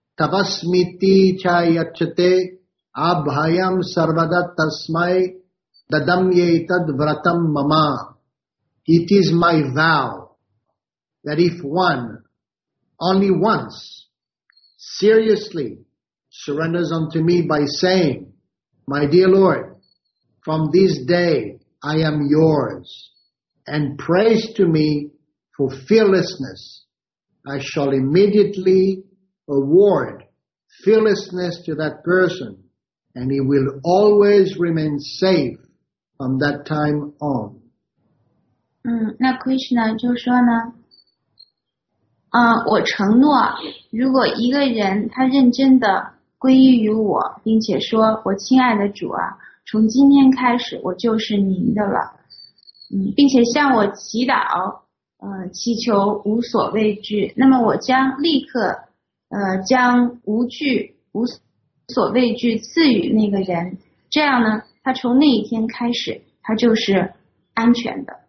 tavasmiti chayachate abhayam sarvada tasmai dadamyetad vratam mama. It is my vow that if one only once seriously surrenders unto me by saying, My dear Lord, from this day I am yours, and prays to me for fearlessness, I shall immediately award fearlessness to that person, and he will always remain safe from that time on. 嗯，那 Krishna 就说呢，啊、呃，我承诺，如果一个人他认真的皈依于我，并且说，我亲爱的主啊，从今天开始我就是您的了，嗯，并且向我祈祷，呃，祈求无所畏惧，那么我将立刻，呃，将无惧、无所畏惧赐予那个人，这样呢，他从那一天开始，他就是安全的。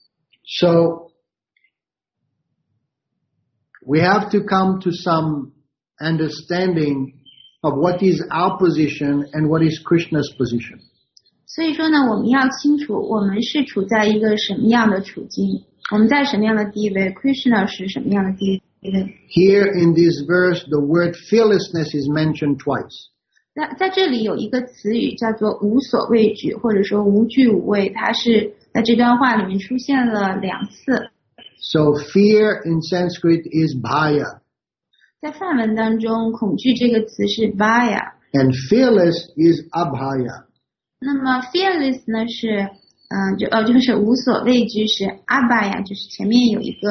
So, we have to come to some understanding of what is our position and what is Krishna's position. 所以说呢，我们要清楚我们是处在一个什么样的处境，我们在什么样的地位 ，Krishna 是什么样的地位。 Here in this verse, the word fearlessness is mentioned twice. 那在这里有一个词语叫做无所畏惧，或者说无惧无畏，它是在这段话里面出现了两次。 So fear in Sanskrit is bhaya, 在梵文当中，恐惧这个词是 bhaya， and fearless is abhaya. 那么 fearless 呢是，嗯、呃，就呃就是无所畏惧是 abhaya， 就是前面有一个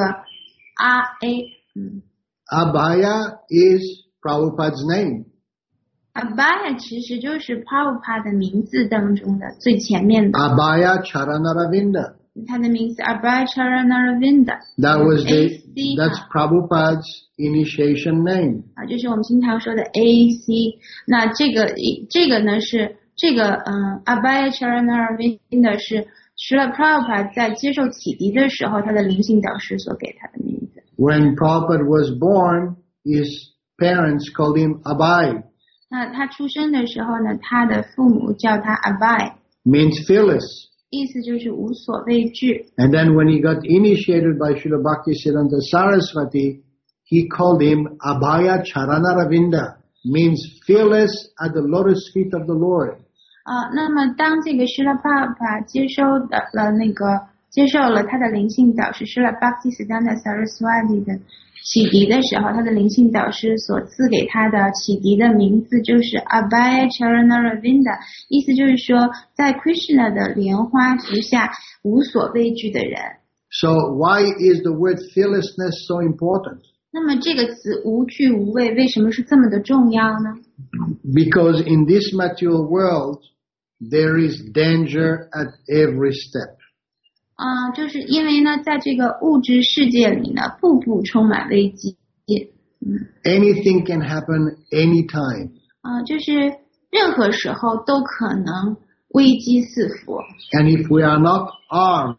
r a， 嗯 Abhaya is Prabhupada's name. ，abhaya 其实就是 Prabhupada 的名字当中的最前面的， Abhaya Charanaravinda. 他的名字 Abhaya Charanaravinda， That was the, A C that's Prabhupada's initiation name. 啊，就是我们经常说的 A C。那这个这个呢是这个嗯 Abhaya Charanaravinda 是Srila Prabhupada 在接受启迪的时候，他的灵性导师所给他的名字。 When Prabhupada was born, his parents called him Abhay, 那他出生的时候呢，他的父母叫他 Abhay， means fearless. 意思就是无所畏惧。 And then when he got initiated by Srila Bhaktisiddhanta Saraswati, he called him Abhaya Charanaravinda, means fearless at the lotus feet of the Lord. 啊、那么当这个 Srila Prabhupada 接收的了那个接受了他的灵性导师 Srila Bhaktisiddhanta Saraswati 的启迪的时候，他的灵性导师所赐给他的启迪的名字就是 Abhaya Charanaravinda， 意思就是说在 Krishna 的莲花足下无所畏惧的人。 So why is the word fearlessness so important? 那么这个词无惧无畏为什么是这么的重要呢？ Because in this material world, there is danger at every step. 啊、就是因为呢，在这个物质世界里呢，步步充满危机。嗯， Anything can happen anytime. 啊、就是任何时候都可能危机四伏。 And if we are not armed,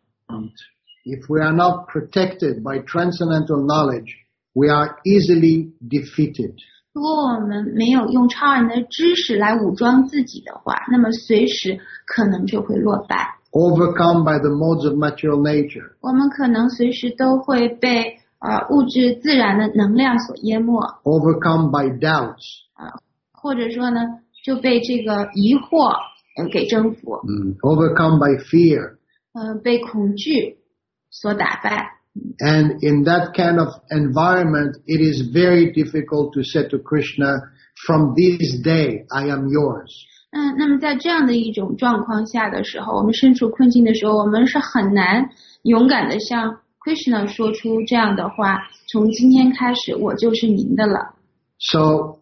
if we are not protected by transcendental knowledge, we are easily defeated. 如果我们没有用超人的知识来武装自己的话，那么随时可能就会落败。 Overcome by the modes of material nature. 我们可能随时都会被呃物质自然的能量所淹没， Overcome by doubts. 或者说呢， 就被这个疑惑呃给征服， mm, overcome by fear. 呃，被恐惧所打败。 And in that kind of environment, it is very difficult to say to Krishna, from this day, I am yours. 嗯，那么在这样的一种状况下的时候，我们身处困境的时候，我们是很难勇敢的向 Krishna 说出这样的话，从今天开始我就是您的了。 So,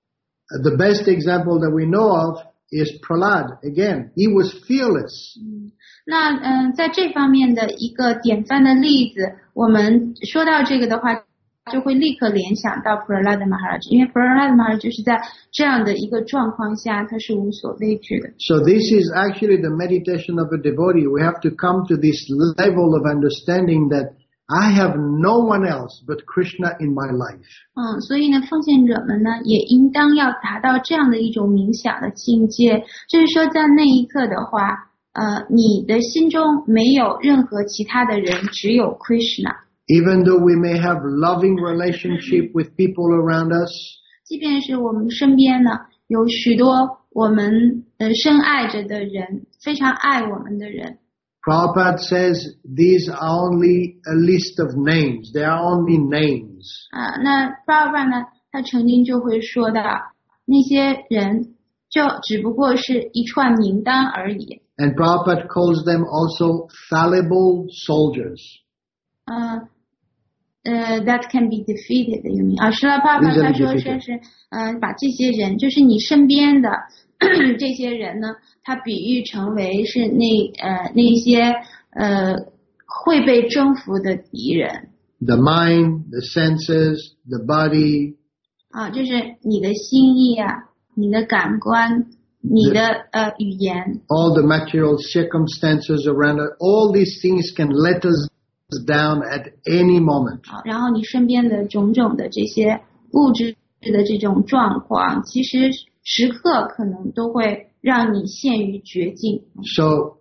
the best example that we know of is Prahlad. Again, he was fearless. 那嗯、呃，在这方面的一个典范的例子，我们说到这个的话，就会立刻联想到 Prahlad Maharaj， 因为 Prahlad Maharaj 就是在这样的一个状况下，他是无所畏惧的。 So this is actually the meditation of a devotee. We have to come to this level of understanding that I have no one else but Krishna in my life. 嗯，所以呢，奉献者们呢，也应当要达到这样的一种冥想的境界，就是说，在那一刻的话，呃，你的心中没有任何其他的人，只有 Krishna。 Even though we may have loving relationship with people around us, 即便是我们身边呢，有许多我们呃深爱着的人，非常爱我们的人。 Prabhupada says these are only a list of names. They are only names. 啊，那 Prabhupada 呢，他曾经就会说到，那些人就只不过是一串名单而已。 And Prabhupada calls them also fallible soldiers. 呃呃 ，that can be defeated， you mean？ 啊，施拉帕帕他说这是，呃，把这些人，就是你身边的这些人呢，他比喻成为是那呃那些呃会被征服的敌人。 The mind, the senses, the body. 啊，就是你的心意啊，你的感官，你的呃语言。 All the material circumstances around us, all these things can let us down at any moment. 好，然后你身边的种种的这些物质的这种状况，其实时刻可能都会让你陷于绝境。 So,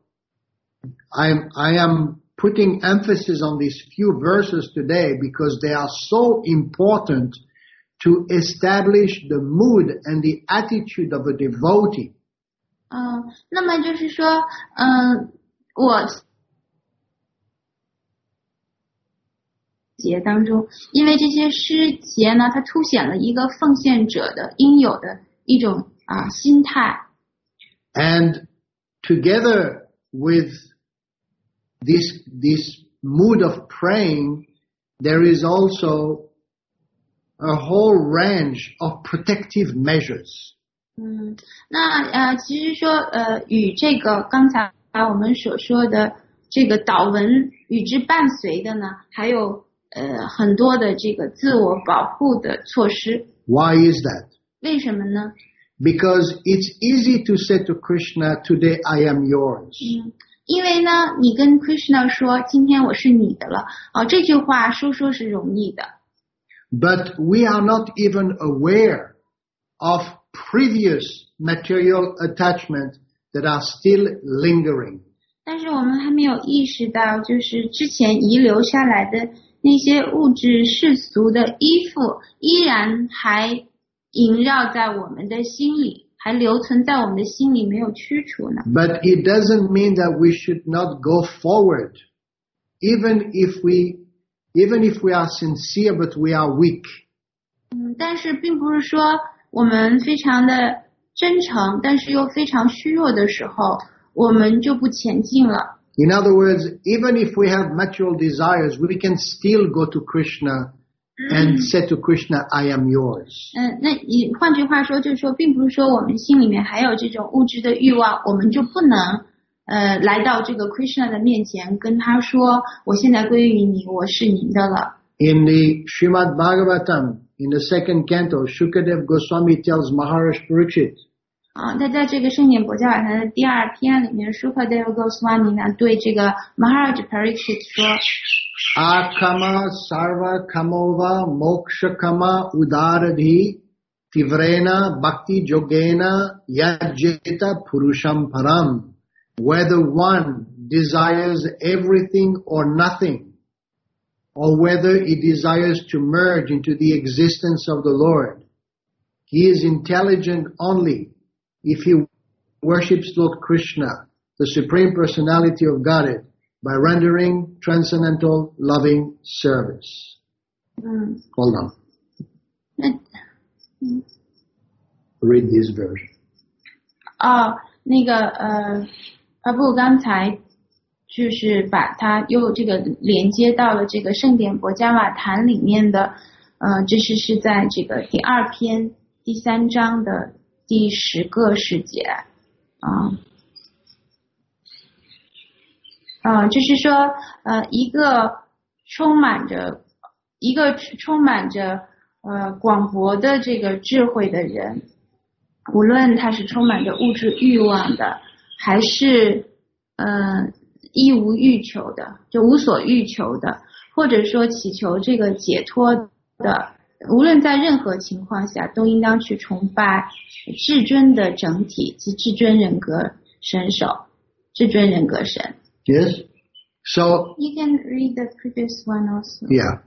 I'm, I am putting emphasis on these few verses today because they are so important to establish the mood and the attitude of a devotee. 嗯、呃，那么就是说，嗯、呃，我节当中，因为这些诗节呢，它凸显了一个奉献者的应有的一种啊心态。 And together with this, this mood of praying, there is also a whole range of protective measures. 嗯，那呃，其实说呃，与这个刚才我们所说的这个祷文与之伴随的呢，还有呃很多的这个自我保护的措施。 Why is that? 为什么呢？ Because it's easy to say to Krishna, today I am yours. 嗯，因为呢，你跟 Krishna 说今天我是你的了，啊、哦，这句话说说是容易的。 But we are not even aware of previous material attachment that are still lingering. 但是我们还没有意识到，就是之前遗留下来的那些物质世俗的依附，依然还萦绕在我们的心里，还留存在我们的心里，没有驱除呢。 But it doesn't mean that we should not go forward, even if we, even if we are sincere, but we are weak. 嗯，但是并不是说我们非常的真诚，但是又非常虚弱的时候，我们就不前进了。 In other words, even if we have material desires, we can still go to Krishna and say to Krishna, I am yours. 嗯，那你换句话说，就是说，并不是说我们心里面还有这种物质的欲望，我们就不能呃来到这个 Krishna 的面前，跟他说，我现在归于你，我是您的了。 In the Srimad Bhagavatam, in the second canto, Shukadev Goswami tells Maharaj Parikshit, 啊，他在这个圣典博教坛的第二篇里面 ，Shukadeva Goswami 呢对这个 Maharaj Parikshit 说 Akama sarva kamova moksha kama udaradhi tivrena bhakti jogena yajeta purusham param. Whether one desires everything or nothing, or whether he desires to merge into the existence of the Lord, he is intelligent only if he worships Lord Krishna, the Supreme Personality of Godhead, by rendering transcendental loving service. 嗯 Hold on. 那嗯 Read this version. 哦，那个呃，阿布刚才就是把它又这个连接到了这个圣典博加瓦坛里面的，呃，这是是在这个第二篇第三章的第十个世节啊。啊，就是说，呃，一个充满着一个充满着呃广博的这个智慧的人，无论他是充满着物质欲望的，还是呃一无欲求的，就无所欲求的，或者说祈求这个解脱的，无论在任何情况下，都应当去崇拜至尊的整体及至尊人格神手，至尊人格神。 Yes? So, You can read the previous one also. yeah.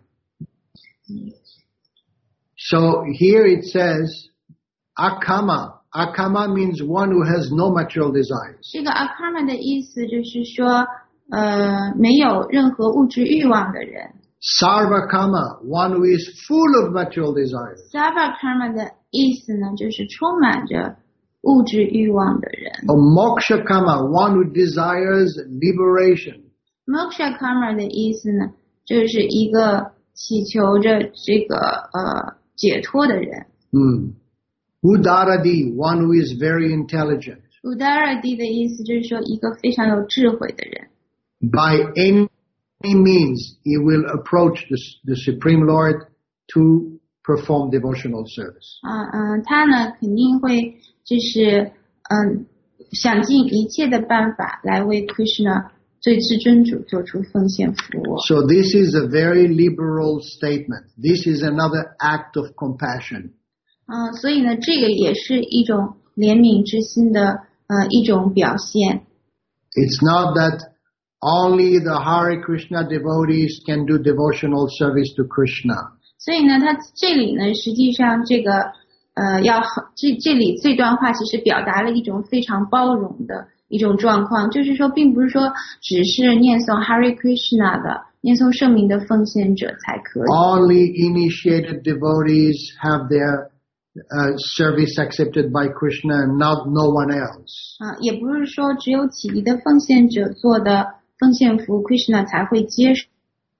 So here it says, akama. Akama means one who has no material desires. 这个 akama 的意思就是说，呃，没有任何物质欲望的人。 Sarvakama, one who is full of material desires. Sarvakama 的意思呢，就是充满着物质欲望的人。 A mokshakama, one who desires liberation. Mokshakama 的意思呢，就是一个祈求着这个呃解脱的人。 Hmm. Udaradi, one who is very intelligent. Udaradi 的意思就是说一个非常有智慧的人。 By any means, he will approach the, the Supreme Lord to perform devotional service. 啊嗯，他呢肯定会就是嗯想尽一切的办法来为 Krishna 对至尊主做出奉献服务。 So this is a very liberal statement. This is another act of compassion. 嗯，所以呢，这个也是一种怜悯之心的呃一种表现。 It's not that only the Hare Krishna devotees can do devotional service to Krishna. 所以呢，他这里呢，实际上这个呃要这这里这段话其实表达了一种非常包容的一种状况，就是说，并不是说只是念诵 Hare Krishna 的念诵圣名的奉献者才可以。 Only initiated devotees have their uh, service accepted by Krishna and not no one else. 啊，也不是说只有启迪的奉献者做的奉献服 Krishna 才会接受。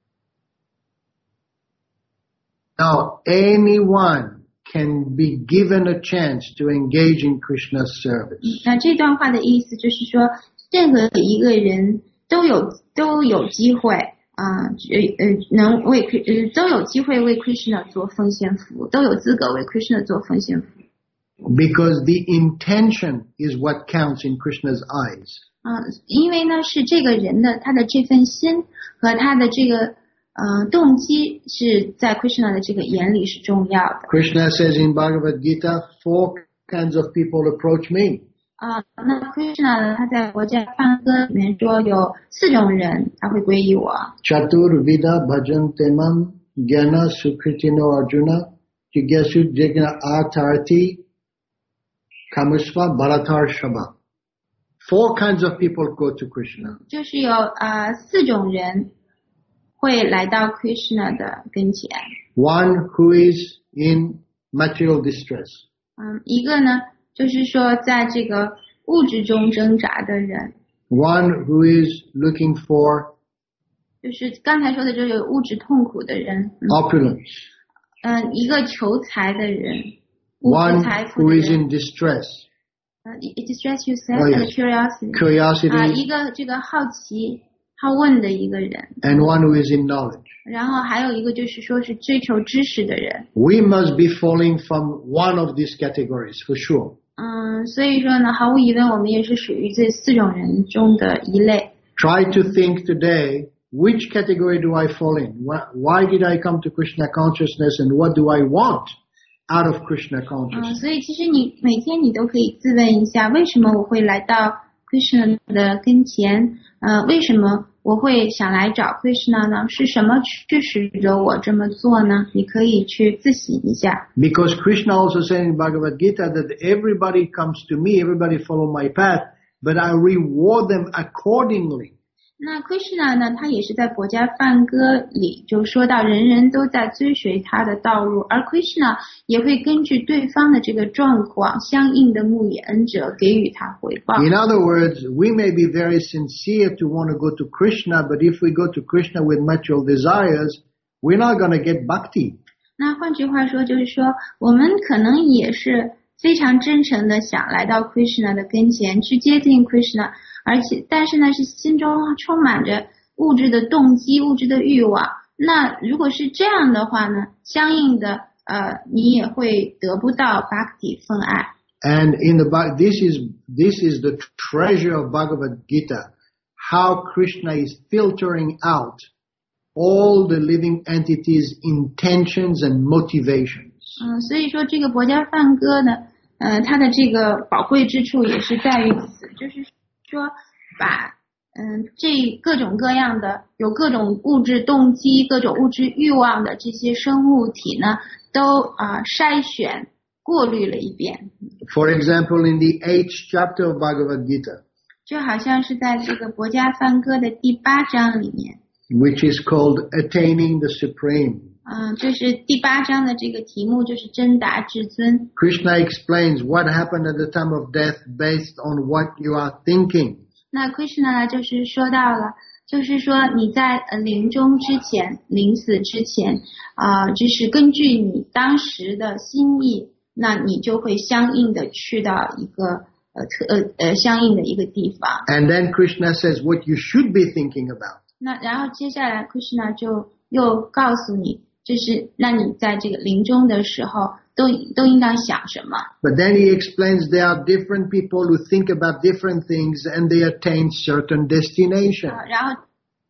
Now, anyone can be given a chance to engage in Krishna's service. 那这段话的意思就是说，任何一个人都有都有机会啊，呃呃，能为呃都有机会为 Krishna 做奉献服务，都有资格为 Krishna 做奉献服务。 Because the intention is what counts in Krishna's eyes. 啊，因为呢是这个人的他的这份心和他的这个呃动机是在 Krishna 的这个眼里是重要的。 Krishna says in Bhagavad Gita, four kinds of people approach me. 啊，那 Krishna 呢他在国家梵歌里面说有四种人他会皈依我。 Chatur vida bhajante mam jnana sukritino arjuna jigyasu jigna artarti kamusva bharatar shaba. Four kinds of people go to Krishna. 就是有呃四种人会来到 Krishna 的跟前。 One who is in material distress. 嗯，一个呢就是说在这个物质中挣扎的人。 One who is looking for 就是刚才说的就是有物质痛苦的人。嗯 opulence. 嗯，一个求财的人，物质 One 财富 who 的 is 人。 in distress. 呃 it distress you said Oh, yes. and curiosity. Curiosity. 啊，一个这个好奇、好问的一个人。 And one who is in knowledge. 然后还有一个就是说是追求知识的人。 We must be falling from one of these categories for sure. 嗯，所以说呢，毫无疑问，我们也是属于这四种人中的一类。 Try to think today, which category do I fall in? Why, why did I come to Krishna consciousness and what do I want out of Krishna 嗯， consciousness? 所以其实你每天你都可以自问一下，为什么我会来到 Krishna 的跟前？呃，为什么我会想来找 Krishna 呢？是什么驱使着我这么做呢？你可以去自省一下。 Because Krishna also said in Bhagavad Gita that everybody comes to me, everybody follow my path, but I reward them accordingly. 那 Krishna 呢，他也是在佛家梵歌里就说到，人人都在追随他的道路，而 Krishna 也会根据对方的这个状况，相应的牧恩者给予他回报。 In other words, we may be very sincere to want to go to Krishna, but if we go to Krishna with material desires, we're not going to get bhakti. 那换句话说，就是说，我们可能也是非常真诚的想来到 Krishna 的跟前，去接近 Krishna。而且，但是呢，是心中充满着物质的动机、物质的欲望。那如果是这样的话呢，相应的，呃，你也会得不到 bhakti 分爱。 And in the this is this is the treasure of Bhagavad Gita, how Krishna is filtering out all the living entities' intentions and motivations. 嗯，所以说这个佛家梵歌呢，呃，它的这个宝贵之处也是在于此，就是说把嗯这各种各样的有各种物质动机、各种物质欲望的这些生物体呢，都啊、呃、筛选过滤了一遍。 For example, in the eighth chapter of Bhagavad Gita, 就好像是在这个佛家梵歌的第八章里面， which is called Attaining the Supreme. 嗯，就是第八章的这个题目就是真达至尊。 Krishna explains what happened at the time of death based on what you are thinking. 那 Krishna 呢，就是说到了，就是说你在呃临终之前、临死之前，啊、呃，就是根据你当时的心意，那你就会相应的去到一个呃特呃呃相应的一个地方。 And then Krishna says what you should be thinking about. 那然后接下来 Krishna 就又告诉你，就是那你在这个临终的时候都都应当想什么。 But then he explains there are different people who think about different things and they attain certain destination. 啊、然后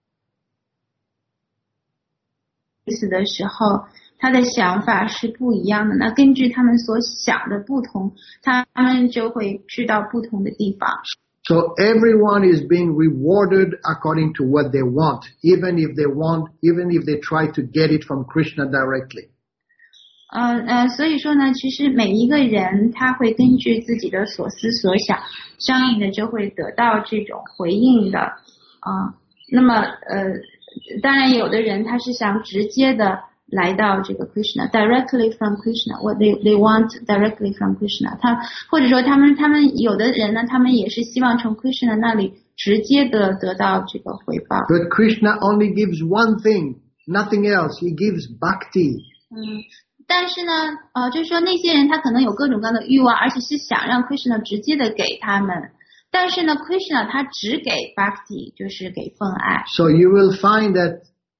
死的时候他的想法是不一样的，那根据他们所想的不同，他们就会去到不同的地方。 So everyone is being rewarded according to what they want, even if they want, even if they try to get it from Krishna directly. 呃呃，所以说呢，其实每一个人他会根据自己的所思所想，相应的就会得到这种回应的啊、呃。那么呃，当然有的人他是想直接的来到这个 Krishna directly from Krishna, what they they want directly from Krishna. 他或者说他们他们有的人呢，他们也是希望从 Krishna 那里直接的得到这个回报。 But Krishna only gives one thing, nothing else. He gives bhakti. 嗯，但是呢，呃，就是说那些人他可能有各种各样的欲望，而且是想让 Krishna 直接的给他们。但是呢 ，Krishna 他只给 bhakti, 就是给分爱。 So you will find that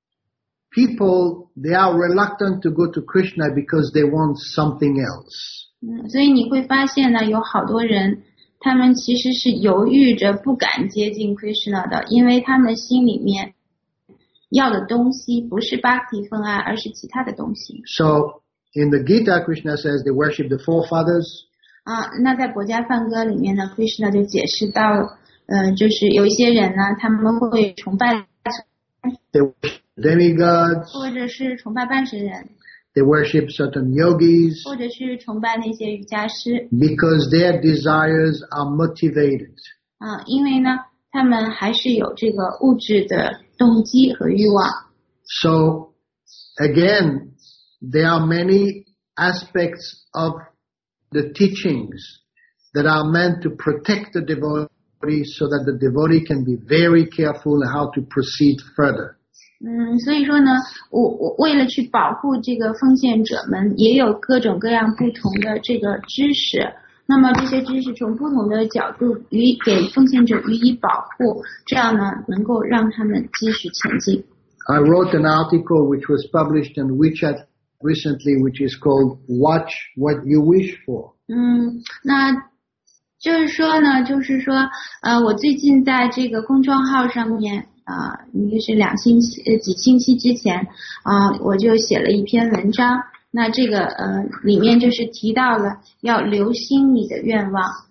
people, they are reluctant to go to Krishna because they want something else. 嗯，所以你会发现呢，有好多人，他们其实是犹豫着不敢接近 Krishna 的，因为他们心里面要的东西不是 bhakti 分爱，而是其他的东西。 So in the Gita, Krishna says they worship the forefathers. 啊，那在佛家梵歌里面呢 ，Krishna 就解释到，呃，就是有一些人呢，他们会崇拜 They worship demigods. 或者是崇拜半神人， They worship certain yogis 或者是崇拜那些瑜伽师， because their desires are motivated. 啊，因为呢，他们还是有这个物质的动机和欲望。 So again, there are many aspects of the teachings that are meant to protect the devotee so that the devotee can be very careful how to proceed further. 嗯，所以说呢，我我为了去保护这个奉献者们，也有各种各样不同的这个知识。那么这些知识从不同的角度予给奉献者予以保护，这样呢，能够让他们继续前进。 I wrote an article which was published in WeChat recently, which is called "Watch What You Wish For." 嗯，那就是说呢，就是说，呃，我最近在这个公众号上面。啊、呃，应该是两星期呃几星期之前啊、呃，我就写了一篇文章。那这个呃里面就是提到了要留心你的愿望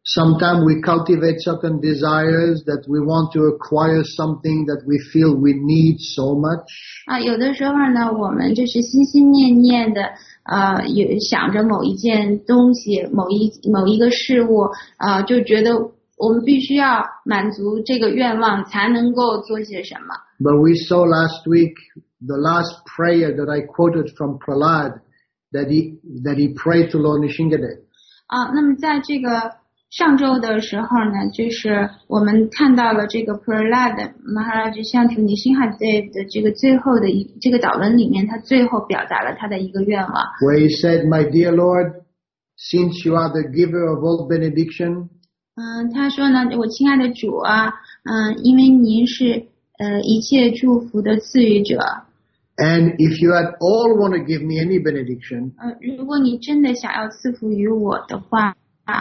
Sometimes we cultivate certain desires that we want to acquire something that we feel we need so much. 啊，有的时候呢，我们就是心心念念的，呃，有想着某一件东西、某一某一个事物，啊、呃，就觉得我们必须要满足这个愿望，才能够做些什么。 But we saw last week the last prayer that I quoted from Prahlad that he that he prayed to Lord Nrsimhadev. 啊，那么在这个上周的时候呢，就是我们看到了这个 Prahlad Maharaj Shantu Nrsimhadev 的这个最后的一这个祷文里面，他最后表达了他的一个愿望。 Where he said, "My dear Lord, since you are the giver of all benediction." 嗯，他说呢，我亲爱的主啊，嗯，因为您是呃一切祝福的赐予者。 And if you at all want to give me any benediction, 呃，如果你真的想要赐福于我的话，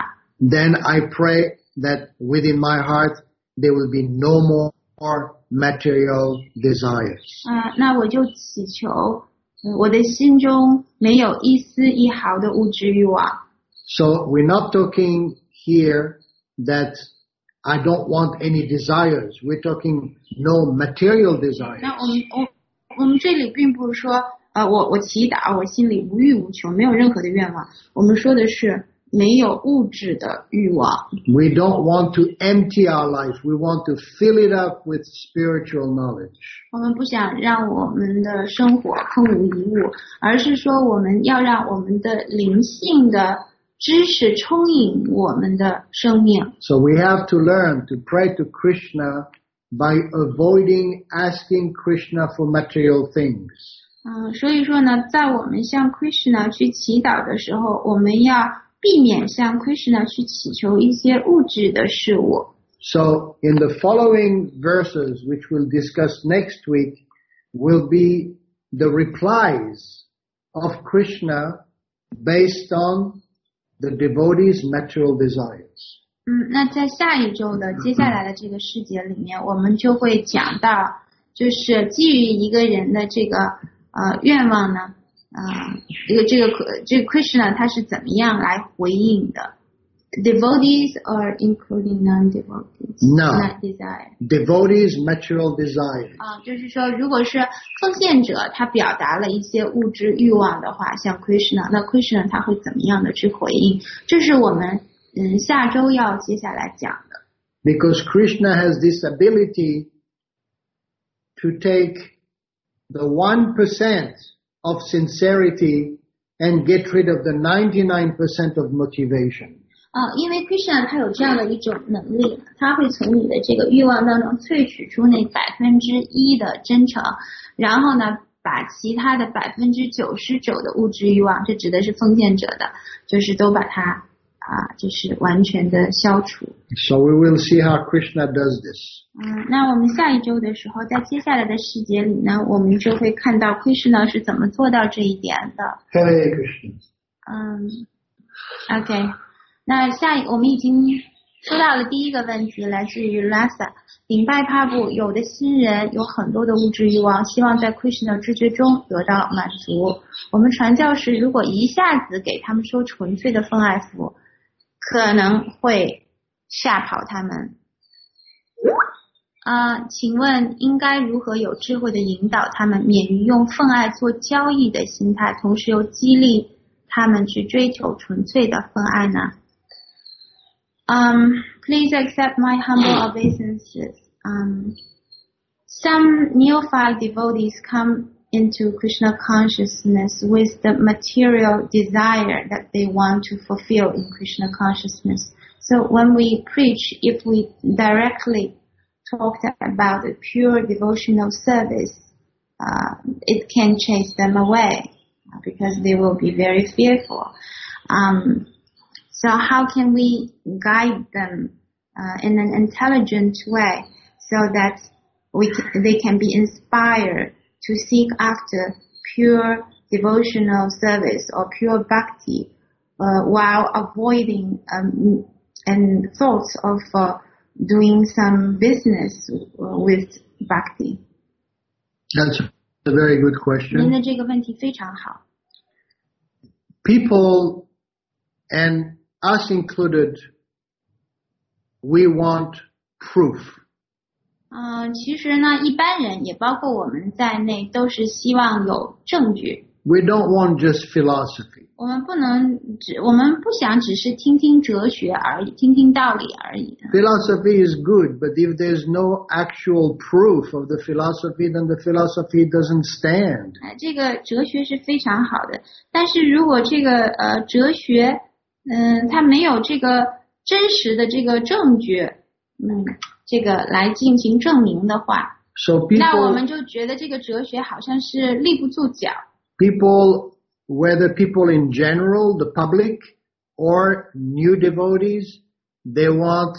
then I pray that within my heart there will be no more material desires. 啊，那我就祈求，呃我的心中没有一丝一毫的物质欲望。 So we're not talking here that I don't want any desires. We're talking no material desires. 那我们我我们这里并不是说，呃，我我祈祷，我心里无欲无求，没有任何的愿望。我们说的是没有物质的欲望。 We don't want to empty our life. We want to fill it up with spiritual knowledge. 我们不想让我们的生活空无一物，而是说我们要让我们的灵性的知识充盈我们的生命。 So we have to learn to pray to Krishna by avoiding asking Krishna for material things. 嗯，所以说呢，在我们向 Krishna 去祈祷的时候，我们要避免向 Krishna 去祈求一些物质的事物。 So in the following verses, which we'll discuss next week, will be the replies of Krishna based on the devotees' material desires. 嗯，那在下一周的接下来的这个世节里面，我们就会讲到，就是基于一个人的这个呃愿望呢，呃，这个这个这个 Krishna 他是怎么样来回应的 ？Devotees or including non-devotees? No. Not desire. Devotees' material desires. 啊，就是说，如果是奉献者他表达了一些物质欲望的话，像 Krishna， 那 Krishna 他会怎么样的去回应？这是我们嗯下周要接下来讲的。 Because Krishna has this ability to take the one percent of sincerity and get rid of the ninety-nine percent of motivation. 啊，因为 Krishna 他有这样的一种能力，他会从你的这个欲望当中萃取出那百分之一的真诚，然后呢，把其他的百分之九十九的物质欲望，这指的是奉献者的，就是都把它啊，就是完全的消除。 So we will see how Krishna does this. 嗯，那我们下一周的时候，在接下来的世节里呢，我们就会看到 Krishna 是怎么做到这一点的。 Hare Krishna. 嗯 ，OK。那下一我们已经说到了第一个问题，来自于 Lasa 顶拜帕布，有的新人有很多的物质欲望，希望在 Krishna 知觉中得到满足。我们传教士如果一下子给他们说纯粹的奉爱服，可能会吓跑他们。啊、呃，请问应该如何有智慧的引导他们免于用奉爱做交易的心态，同时又激励他们去追求纯粹的奉爱呢？ Um, please accept my humble obeisances. Um, some neophyte devotees come into Krishna consciousness with the material desire that they want to fulfill in Krishna consciousness. So when we preach, if we directly talked about the pure devotional service, uh, it can chase them away because they will be very fearful. Um, So how can we guide them uh, in an intelligent way so that we can, they can be inspired to seek after pure devotional service or pure bhakti uh, while avoiding um, and thoughts of uh, doing some business with bhakti? That's a very good question. 您的这个问题非常好。 People and us included we want proof. 嗯、呃，其实呢，一般人也包括我们在内，都是希望有证据。 We don't want just philosophy. 我们不能只，我们不想只是听听哲学而已，听听道理而已。 Philosophy is good, but if there's no actual proof of the philosophy, then the philosophy doesn't stand. 哎，这个哲学是非常好的，但是如果这个呃哲学，嗯、呃，它没有这个真实的这个证据，嗯，这个来进行证明的话， So people, 那我们就觉得这个哲学好像是立不住脚。 people, whether people in general, the public, or new devotees, they want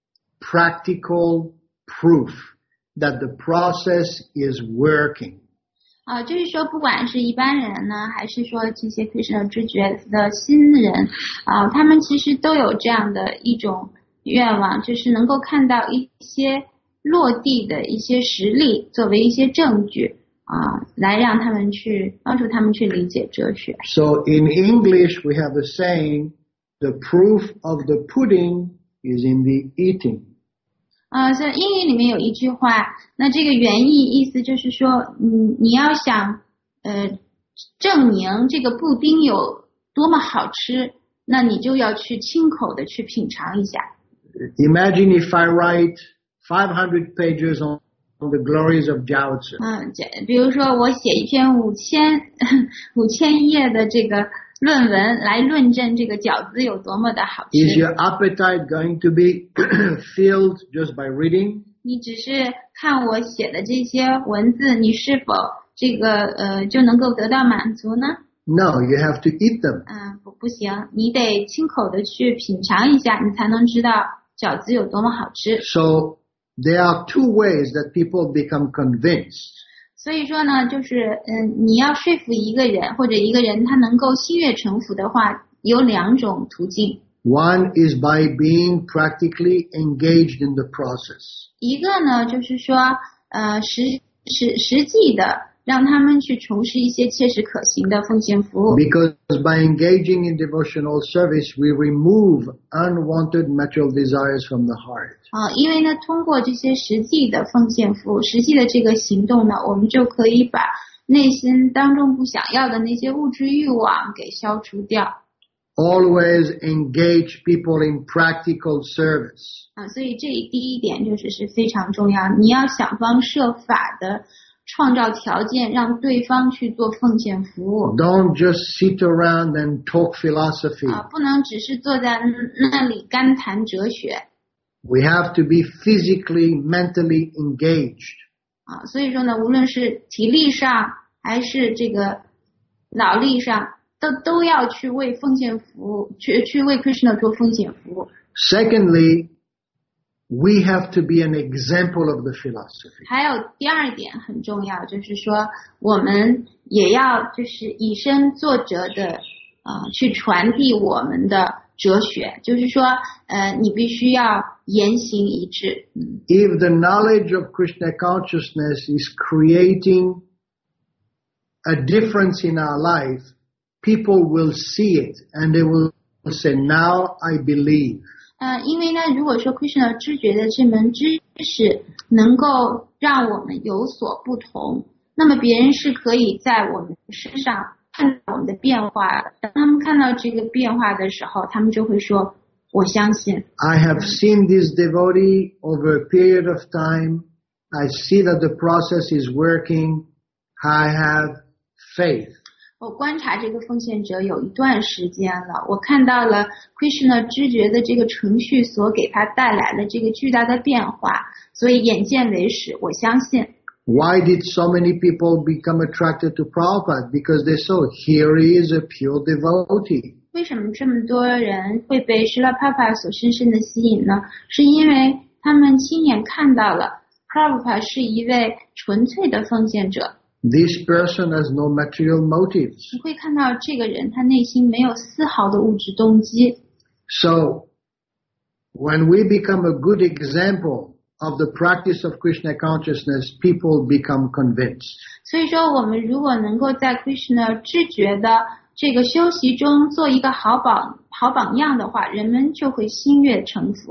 practical proof that the process is working. 啊、呃，就是说，不管是一般人呢，还是说这些 Krishna 知觉的新人，啊、呃，他们其实都有这样的一种愿望，就是能够看到一些落地的一些实例，作为一些证据啊、呃，来让他们去帮助他们去理解哲学。 So in English, we have a saying, the proof of the pudding is in the eating. 啊、呃，在英语里面有一句话，那这个原意意思就是说，嗯，你要想呃证明这个布丁有多么好吃，那你就要去亲口的去品尝一下。 Imagine if I write five hundred pages on, on the glories of Jiaozi. 嗯，这比如说我写一篇五千五千页的这个论文来论证这个饺子有多么的好吃。 Is your appetite going to be filled just by reading? 你只是看我写的这些文字，你是否这个呃就能够得到满足呢？ No, you have to eat them. 嗯，不不行，你得亲口的去品尝一下，你才能知道饺子有多么好吃。 So there are two ways that people become convinced. 所以说呢，就是嗯，你要说服一个人或者一个人他能够心悦诚服的话，有两种途径。 One is by being practically engaged in the process. 一个呢，就是说呃实实实际的让他们去从事一些切实可行的奉献服务。 Because by engaging in devotional service, we remove unwanted material desires from the heart. 啊、呃，因为呢，通过这些实际的奉献服务，实际的这个行动呢，我们就可以把内心当中不想要的那些物质欲望给消除掉。 Always engage people in practical service. 啊，所以这第一点就是是非常重要，你要想方设法的创造条件，让对方去做奉献服务。 Don't just sit around and talk philosophy. 啊，不能只是坐在那里干谈哲学。 We have to be physically, mentally engaged. 啊，所以说呢，无论是体力上还是这个脑力上，都都要去为奉献服务，去去为 Krishna 做奉献服务。 Secondly, we have to be an example of the philosophy. 还有第二点很重要，就是说我们也要就是以身作则的呃去传递我们的哲学，就是说呃你必须要言行一致。嗯 If the knowledge of Krishna consciousness is creating a difference in our life, people will see it and they will say, now I believe. 呃，因为呢，如果说 Krishna 知觉的这门知识能够让我们有所不同，那么别人是可以在我们身上看到我们的变化的。当他们看到这个变化的时候，他们就会说我相信。 I have seen this devotee over a period of time. I see that the process is working. I have faith. 我观察这个奉献者有一段时间了，我看到了 Krishna 知觉的这个程序所给他带来的这个巨大的变化，所以眼见为实，我相信。 Why did so many people become attracted to Prabhupada? Because they saw here he is a pure devotee. 为什么这么多人会被 Srila Prabhupada 所深深的吸引呢？是因为他们亲眼看到了 Prabhupada 是一位纯粹的奉献者。 This person has no material motives. 你会看到这个人他内心没有丝毫的物质动机。 So, when we become a good example of the practice of Krishna consciousness, people become convinced. 所以说，我们如果能够在 Krishna 知觉的这个修习中做一个好榜好榜样的话，人们就会心悦诚服。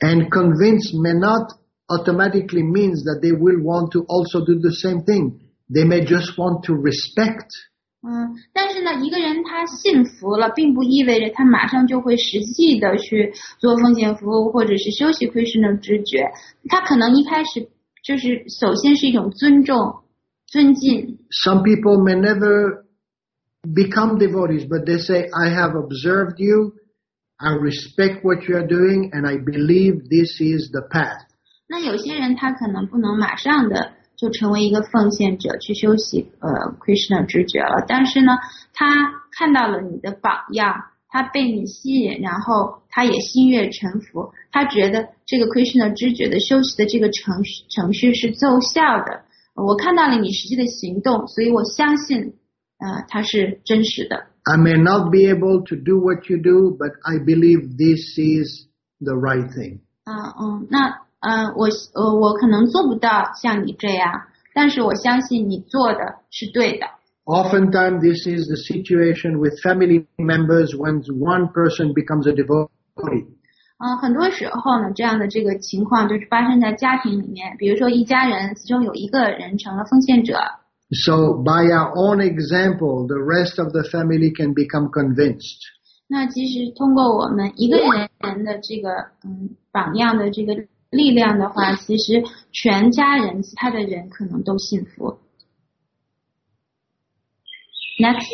And convince may not automatically means that they will want to also do the same thing. They may just want to respect. 嗯，但是呢，一个人他信服了，并不意味着他马上就会实际的去做奉献服务，或者是修习 Krishna 知觉。他可能一开始就是首先是一种尊重、尊敬。 Some people may never become devotees, but they say, I have observed you, I respect what you are doing, and I believe this is the path. 那有些人他可能不能马上的就成为一个奉献者去修习呃 Krishna 知觉了，但是呢，他看到了你的榜样，他被你吸引，然后他也心悦诚服，他觉得这个 Krishna 知觉的修习的这个程序程序是奏效的，我看到了你实际的行动，所以我相信呃它是真实的。 I may not be able to do what you do, but I believe this is the right thing. 嗯嗯，那呃我呃我可能做不到像你这样，但是我相信你做的是对的。 Oftentimes this is the situation with family members when one person becomes a devotee. 嗯，很多时候呢，这样的这个情况就是发生在家庭里面，比如说一家人其中有一个人成了奉献者。 So by our own example, the rest of the family can become convinced. 那其实通过我们一个人的这个嗯榜样的这个力量的话，其实全家人其他的人可能都信服。Next,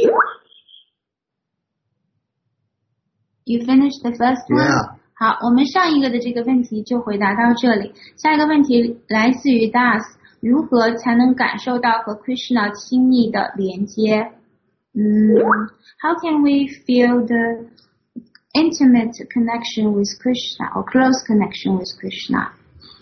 you finished the first one? Yeah. 好，我们上一个的这个问题就回答到这里。下一个问题来自于 Das， 如何才能感受到和 Krishna 亲密的连接？嗯 ，How can we feel the intimate connection with Krishna or close connection with Krishna?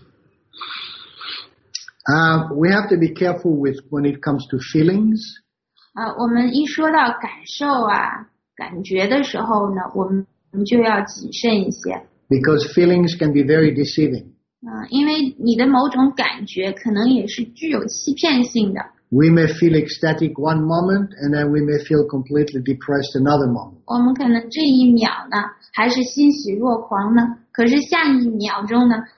Uh, we have to be careful with when it comes to feelings. 呃，我们一说到感受啊、感觉的时候呢，我们我们就要谨慎一些。 Because feelings can be very deceiving. 嗯、呃，因为你的某种感觉可能也是具有欺骗性的。 We may feel ecstatic one moment, and then we may feel completely depressed another moment. 我们可能这一秒呢，还是欣喜若狂呢，可是下一秒钟呢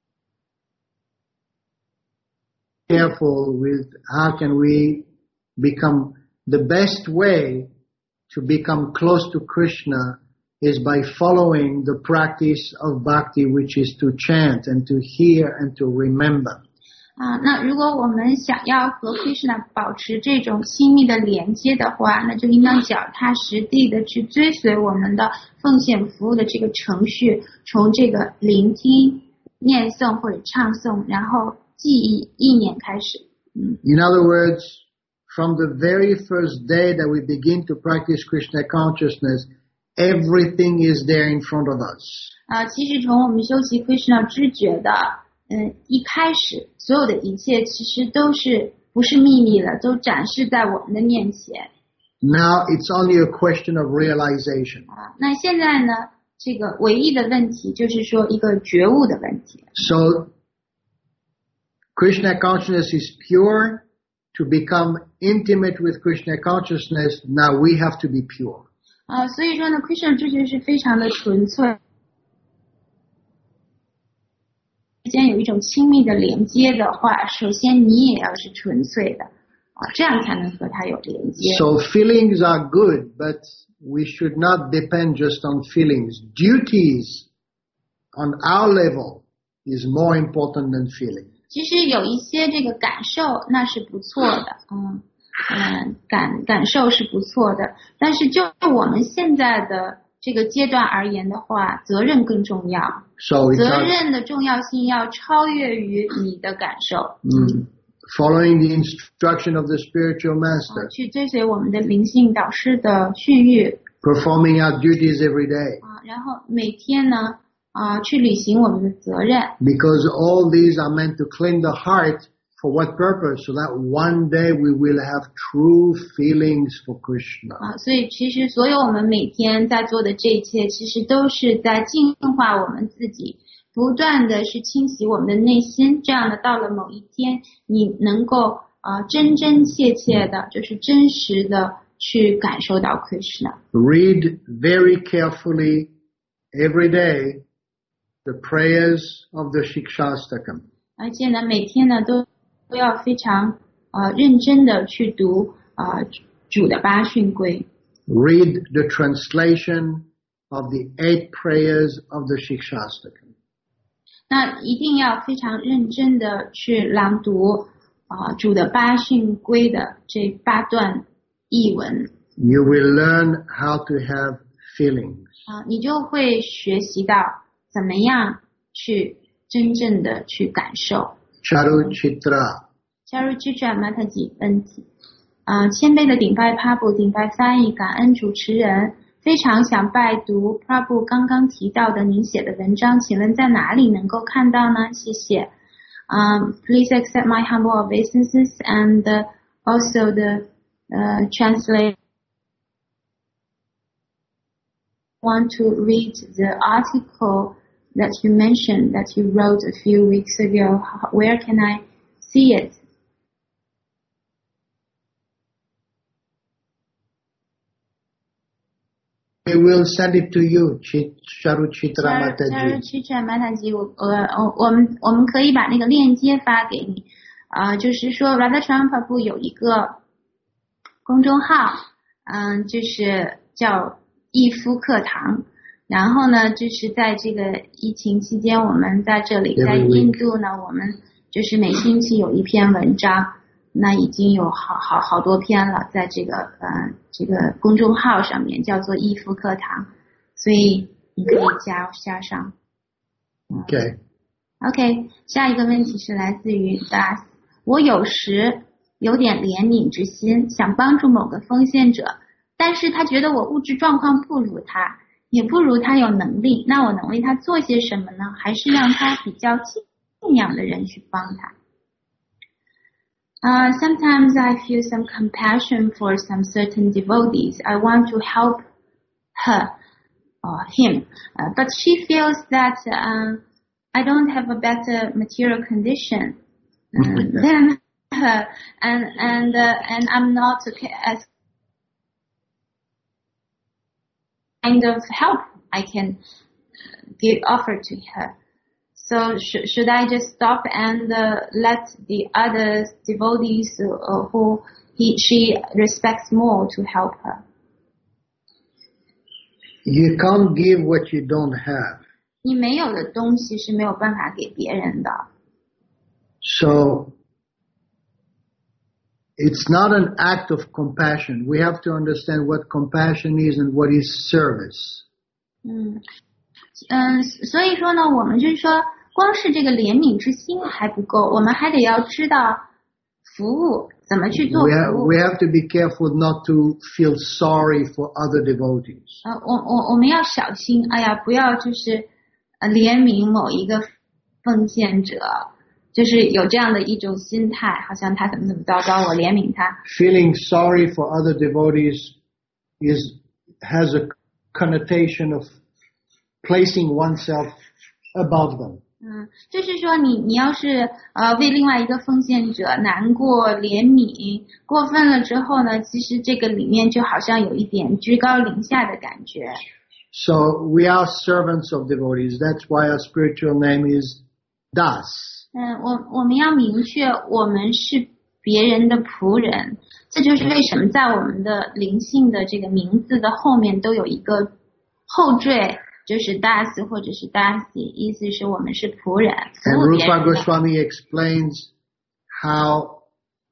Careful with how can we become the best way to become close to Krishna is by following the practice of bhakti, which is to chant and to hear and to remember. 啊，那如果我们想要和 Krishna 保持这种亲密的连接的话，那就应当脚踏实地的去追随我们的奉献服务的这个程序，从这个聆听、念诵或者唱诵，然后记忆、意念开始。嗯 In other words, from the very first day that we begin to practice Krishna consciousness, everything is there in front of us. 啊，其实从我们修习 Krishna 知觉的，嗯，一开始所有的一切其实都是不是秘密了，都展示在我们的面前。 Now it's only a question of realization. 啊，那现在呢，这个唯一的问题就是说一个觉悟的问题。 So Krishna consciousness is pure. To become intimate with Krishna consciousness, now we have to be pure. 啊，所以说呢 ，Krishna 知觉是非常的纯粹，之间有一种亲密的连接的话，首先你也要是纯粹的，啊，这样才能和他有连接。 So feelings are good, but we should not depend just on feelings. Duties on our level is more important than feelings. 其实有一些这个感受那是不错的，嗯嗯，感感受是不错的，但是就我们现在的这个阶段而言的话，责任更重要。 So it's 责 our, 任的重要性要超越于你的感受。 mm, following the instruction of the spiritual 啊 master, 去追随我们的灵性导师的训谕 performing our duties every day. 啊，然后每天呢啊去履行我们的责任。 Because all these are meant to clean the heart. For what purpose? So that one day we will have true feelings for Krishna. 啊，所以其实所有我们每天在做的这一切，其实都是在净化我们自己，不断的是清洗我们的内心。这样的，到了某一天，你能够啊真真切切的，就是真实的去感受到 Krishna。 Read very carefully every day the prayers of the Shikshastakam. 而且呢，每天呢都都要非常呃认真的去读呃主的八训规。 Read the translation of the eight prayers of the Shikshastakam. 那一定要非常认真的去朗读啊、呃、主的八训规的这八段译文。 You will learn how to have feelings. 啊、你就会学习到怎么样去真正的去感受。 Charu Chitra. Charu Chitra Mataji 问题。啊、谦卑的顶拜 Prabhu 顶拜翻译，感恩主持人。非常想拜读 Prabhu 刚刚提到的您写的文章，请问在哪里能够看到呢？谢谢。Um, please accept my humble obeisances and uh, also the uh, translate. Want to read the article that you mentioned that you wrote a few weeks ago. Where can I see it? I will send it to you, Charu Chitra Mataji. Charu Chitra Mataji， 我我我们我们可以把那个链接发给你。啊、呃，就是说 Radhacharan Prabhu 有一个公众号，嗯，就是叫逸夫课堂。然后呢，就是在这个疫情期间，我们在这里在印度呢，我们就是每星期有一篇文章。那已经有好好好多篇了，在这个呃这个公众号上面叫做逸夫课堂，所以你可以加加上。 OK。 OK， 下一个问题是来自于 Das， 我有时有点怜悯之心，想帮助某个奉献者，但是他觉得我物质状况不如他，也不如他有能力，那我能为他做些什么呢？还是让他比较信仰的人去帮他？Uh, sometimes I feel some compassion for some certain devotees. I want to help her or him, uh, but she feels that uh, I don't have a better material condition uh, than her, and and uh, and I'm not as kind of help I can give offer to her. So sh- should I just stop and uh, let the other devotees uh, who he, she respects more to help her? You can't give what you don't have. 你没有的东西是没有办法给别人的。 So it's not an act of compassion. We have to understand what compassion is and what is service. 嗯嗯，所以说呢，我们就是说，光是这个怜悯之心还不够，我们还得要知道服务怎么去做服 We have, 务。 we have to be careful not to feel sorry for other devotees. 呃，我我我们要小心，哎呀，不要就是呃怜悯某一个奉献者，就是有这样的一种心态，好像他怎么怎么糟糕，我怜悯他。 Feeling sorry for other devotees is has a connotation of placing oneself above them. 嗯，就是说你你要是呃为另外一个奉献者难过怜悯过分了之后呢，其实这个里面就好像有一点居高临下的感觉。 So we are servants of devotees. That's why our spiritual name is Das. 嗯，我我们要明确我们是别人的仆人，这就是为什么在我们的灵性的这个名字的后面都有一个后缀。就是 Das 或者是 Dasi， 意思是我们是仆人，服 And 务别 Rupa 人的。 Goswami explains how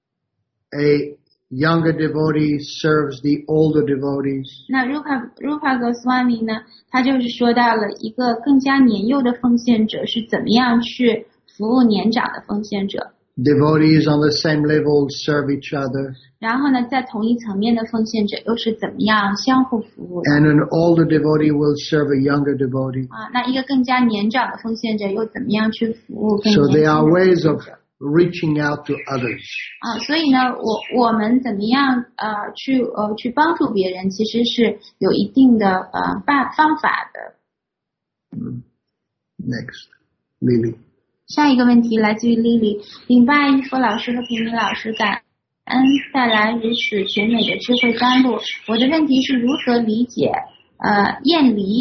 a younger devotee serves the older devotees. 那 Rupa Rupa Goswami 呢，他就是说到了一个更加年幼的奉献者是怎么样去服务年长的奉献者。 Devotees on the same level serve each other. 然后呢，在同一层面的奉献者又是怎么样相互服务的？ And an older devotee will serve a younger devotee. 啊，那一个更加年长的奉献者又怎么样去服务更 So 年轻 there 的 are 奉 ways 献 of 者？ reaching out to others. 啊，所以呢，我我们怎么样呃去呃去帮助别人，其实是有一定的呃办方法的。 Next, Lily. 下一个问题来自于 Lily， 顶拜一佛老师和平民老师，感恩带来如此绝美的智慧甘露。我的问题是如何理解呃厌离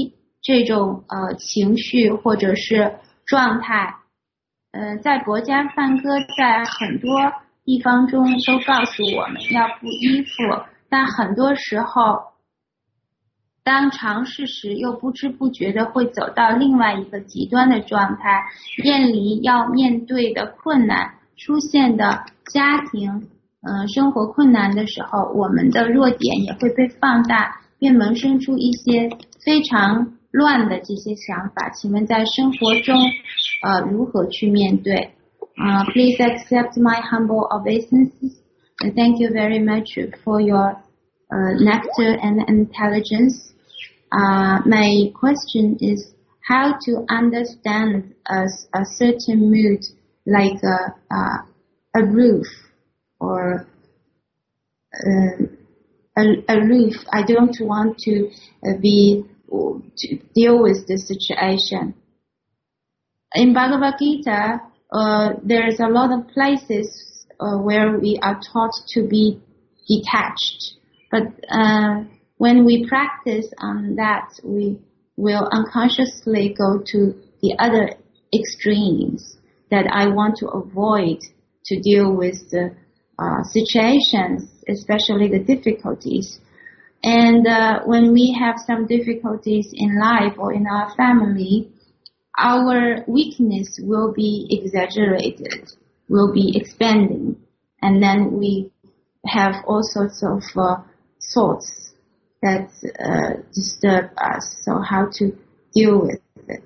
这种呃情绪或者是状态。呃，在博家梵歌在很多地方中都告诉我们要不依附，但很多时候当尝试时又不知不觉的会走到另外一个极端的状态，厌离要面对的困难，出现的家庭呃生活困难的时候，我们的弱点也会被放大，并萌生出一些非常乱的这些想法。请问在生活中呃如何去面对？Uh, please accept my humble obeisances and thank you very much for your uh, nectar and intelligence. Uh, my question is how to understand a, a certain mood like a, uh, a roof or uh, a, a roof. I don't want to uh, be to deal with the situation. In Bhagavad Gita, uh, there's a lot of places uh, where we are taught to be detached. But uh, when we practice on that, we will unconsciously go to the other extremes that I want to avoid to deal with the uh, situations, especially the difficulties. And uh, when we have some difficulties in life or in our family, our weakness will be exaggerated, will be expanding, and then we have all sorts of uh, thoughts that uh, disturb us. So how to deal with it?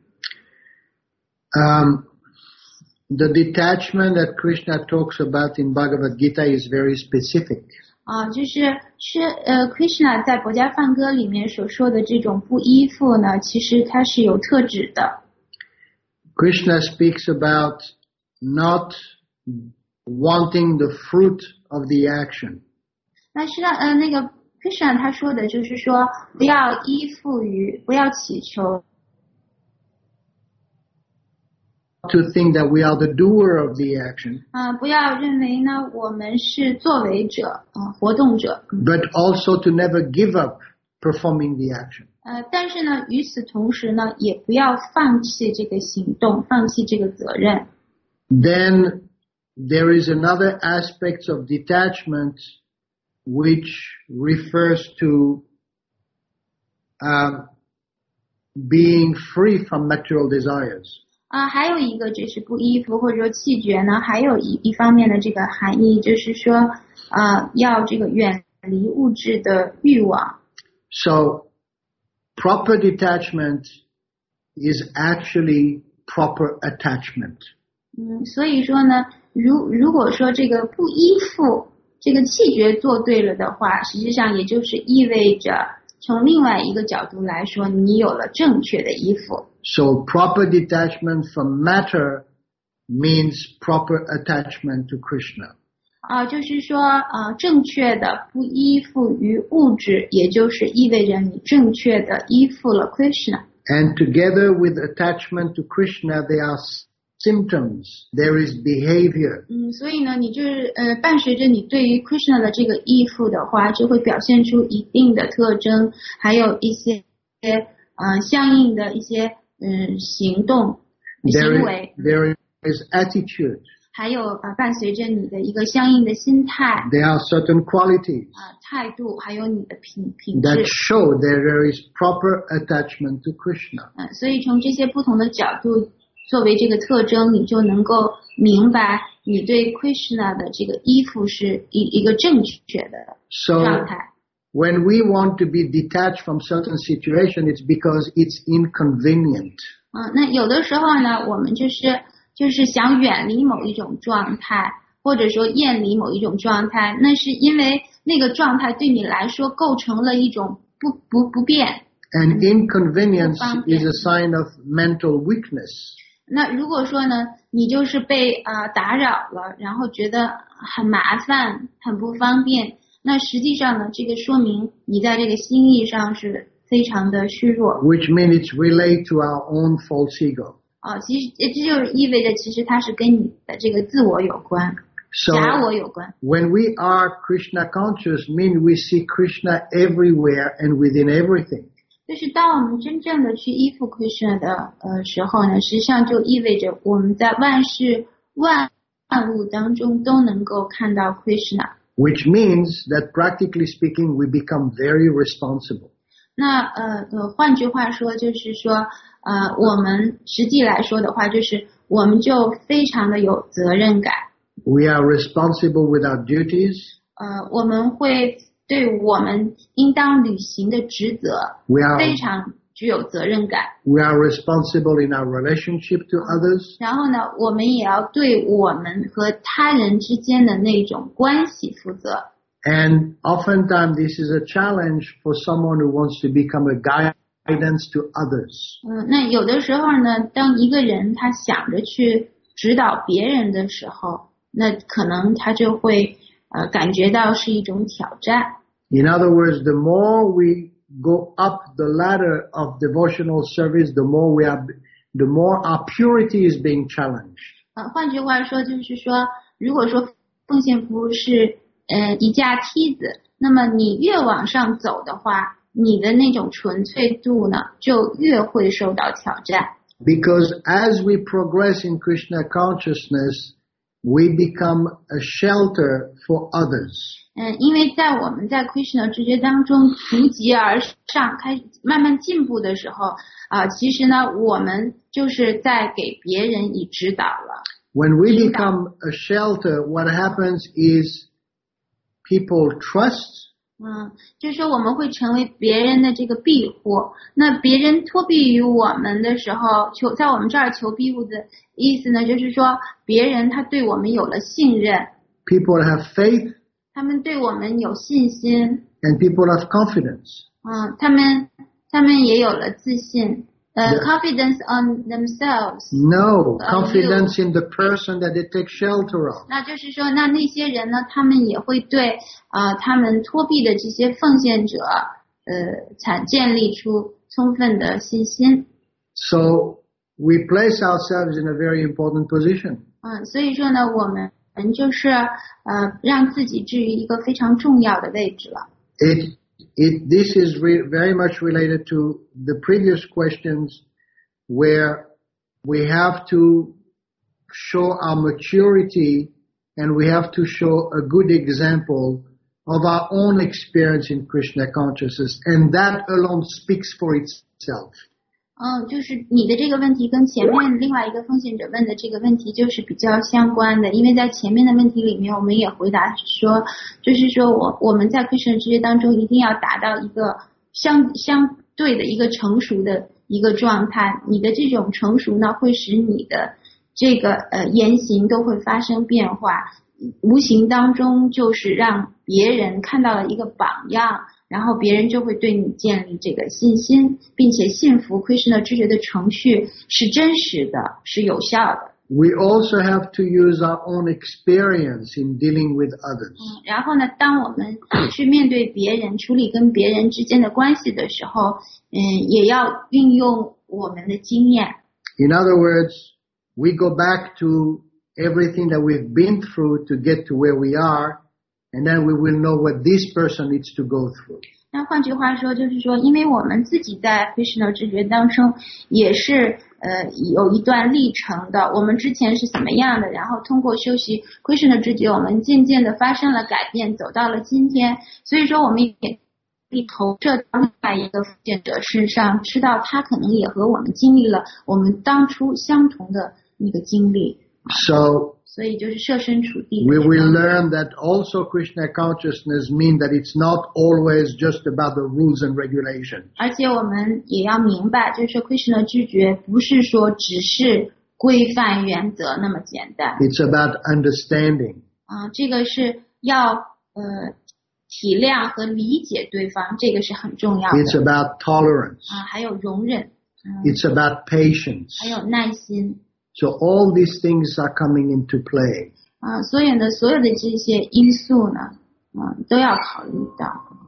Um, the detachment that Krishna talks about in Bhagavad Gita is very specific. 啊、uh, 就是是呃 Krishna 在《博家梵歌》里面所说的这种不依附呢，其实它是有特指的。 Krishna speaks about not wanting the fruit of the action. 那是呃那个 Krishna 他说的就是说，不要依附于，不要祈求。 To think that we are the doer of the action. 啊、uh, 不要认为呢我们是作为者啊、呃、活动者。 But also to never give up performing the action. 呃，但是呢，与此同时呢，也不要放弃这个行动，放弃这个责任。 Then there is another aspect of detachment which refers to uh, being free from material desires. 啊、呃，还有一个就是不依附或者说弃绝呢，还有一一方面的这个含义，就是说，呃，要这个远离物质的欲望。 So, proper detachment is actually proper attachment. 嗯，所以说呢，如如果说这个不依附，这个弃绝做对了的话，实际上也就是意味着从另外一个角度来说，你有了正确的依附。 So, proper detachment from matter means proper attachment to Krishna. 啊，就是说，呃，正确的不依附于物质，也就是意味着你正确的依附了 Krishna。 And together with attachment to Krishna, there are symptoms. There is behavior. 嗯，所以呢，你就是呃，伴随着你对于 Krishna 的这个依附的话，就会表现出一定的特征，还有一些呃相应的一些嗯行动行为。 There, there is attitude. 还有啊、呃，伴随着你的一个相应的心态。 There are certain qualities 啊、呃，态度，还有你的品品质。 That show that there is proper attachment to Krishna. 嗯、呃，所以从这些不同的角度作为这个特征，你就能够明白你对 Krishna 的这个依附是一一个正确的状态。 So, when we want to be detached from certain situation, it's because it's inconvenient. 嗯、呃，那有的时候呢，我们就是。就是想远离某一种状态，或者说厌离某一种状态，那是因为那个状态对你来说构成了一种不不不便。 And inconvenience is a sign of mental weakness. 那如果说呢，你就是被啊、呃、打扰了，然后觉得很麻烦、很不方便，那实际上呢，这个说明你在这个心意上是非常的虚弱。 Which means it's related to our own false ego. 啊、哦，其实这就是意味着，其实它是跟你的这个自我有关， So, 假我有关。 When we are Krishna conscious, mean we see Krishna everywhere and within everything. 就是当我们真正的去依附 Krishna 的呃时候呢，实际上就意味着我们在万事万物当中都能够看到 Krishna。Which means that practically speaking, we become very responsible. 那呃呃，换句话说，就是说，呃，我们实际来说的话，就是我们就非常的有责任感。 We are responsible with our duties. 呃，我们会对我们应当履行的职责， We are, 非常具有责任感。 We are responsible in our relationship to others. 然后呢，我们也要对我们和他人之间的那种关系负责。 And oftentimes this is a challenge for someone who wants to become a guidance to others. 嗯，那有的时候呢，当一个人他想着去指导别人的时候，那可能他就会呃感觉到是一种挑战。 In other words, the more we go up the ladder of devotional service, the more we are, the more our purity is being challenged. 呃，换句话说，就是说，如果说奉献服务是呃一架梯子，那么你越往上走的话，你的那种纯粹度呢，就越会受到挑战。 Because as we progress in Krishna consciousness, we become a shelter for others. 嗯，因为在我们在 Krishna 直觉当中逐级而上，开始慢慢进步的时候，啊、呃，其实呢，我们就是在给别人以指导了。 When we become a shelter, what happens is people trust. 嗯，就是说我们会成为别人的这个庇护。那别人托庇于我们的时候，求在我们这儿求庇护的意思呢，就是说别人他对我们有了信任。 People have faith. 他们对我们有信心。 And people have confidence. 嗯，他们他们也有了自信。呃、uh, ，confidence on themselves. No, confidence in the person that they take shelter of. 那就是说，那那些人呢，他们也会对呃他们托庇的这些奉献者，呃，产建立出充分的信心。 So we place ourselves in a very important position. 嗯，所以说呢，我们就是呃让自己置于一个非常重要的位置了。 It It, this is re- very much related to the previous questions where we have to show our maturity and we have to show a good example of our own experience in Krishna consciousness, and that alone speaks for itself. 嗯，就是你的这个问题跟前面另外一个奉献者问的这个问题就是比较相关的，因为在前面的问题里面我们也回答说，就是说我我们在 Krishna 之觉当中一定要达到一个相相对的一个成熟的一个状态，你的这种成熟呢会使你的这个呃言行都会发生变化，无形当中就是让别人看到了一个榜样，然后别人就会对你建立这个信心，并且信服 Krishna 知觉的程序是真实的，是有效的。 We also have to use our own experience in dealing with others. 嗯，然后呢，当我们去面对别人，处理跟别人之间的关系的时候，嗯，也要运用我们的经验。 In other words, we go back to everything that we've been through to get to where we are, and then we will know what this person needs to go through. 那换句话说，就是说，因为我们自己在 Krishna 知觉当中也是呃有一段历程的，我们之前是怎么样的，然后通过修习 Krishna 知觉，我们渐渐的发生了改变，走到了今天。所以说，我们也投射到另外一个奉献者身上，知道他可能也和我们经历了我们当初相同的那个经历。 So, 所以就是设身处地。 we will learn that also Krishna consciousness means that it's not always just about the rules and regulations. 而且我们也要明白，就是说 Krishna 知觉不是说只是规范原则那么简单。 It's about understanding. 啊、呃，这个是要呃体谅和理解对方，这个是很重要的。 It's about tolerance. 啊、呃，还有容忍。嗯、 It's about patience. 还有耐心。 So all these things are coming into play. 啊、呃，所有的所有的这些因素呢，啊、呃，都要考虑到。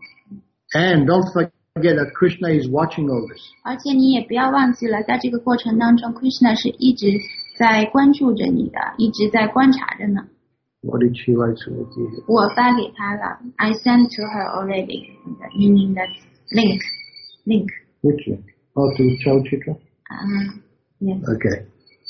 And don't forget that Krishna is watching all this. 而且你也不要忘记了，在这个过程当中 ，Krishna 是一直在关注着你的，一直在观察着呢。 What did she write to you? 我发给他了 ，I sent to her already, meaning that link, link. Which link? Oh, to Chauchitra? Um, yes. Okay.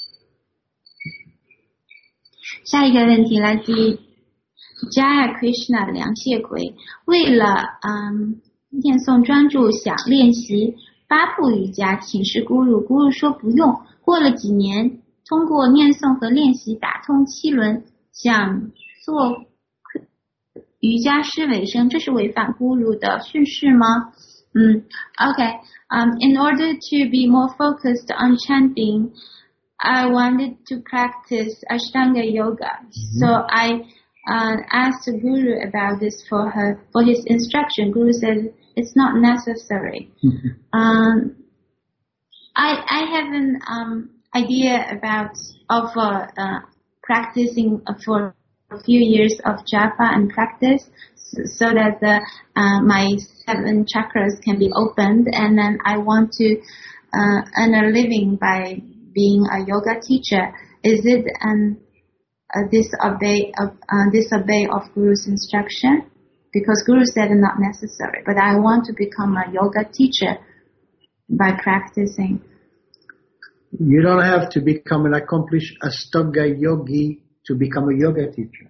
下一个问题来自于 Jaya Krishna 梁谢奎，为了嗯念诵专注想练习八部瑜伽，请示咕噜，咕噜说不用。过了几年，通过念诵和练习打通七轮，想做瑜伽师为生，这是违反咕噜的训示吗？嗯 ，Okay. Um, in order to be more focused on chanting, I wanted to practice Ashtanga yoga. Mm-hmm. So I uh, asked the Guru about this for her for his instruction. Guru said it's not necessary. Mm-hmm. Um, I I have an um, idea about of uh, uh, practicing for a few years of japa and practice, so, so that the uh, my seven chakras can be opened, and then I want to uh, earn a living by being a yoga teacher. Is it an a disobey of uh, disobey of Guru's instruction? Because Guru said not necessary, but I want to become a yoga teacher by practicing. You don't have to become an accomplished Ashtanga yogi to become a yoga teacher.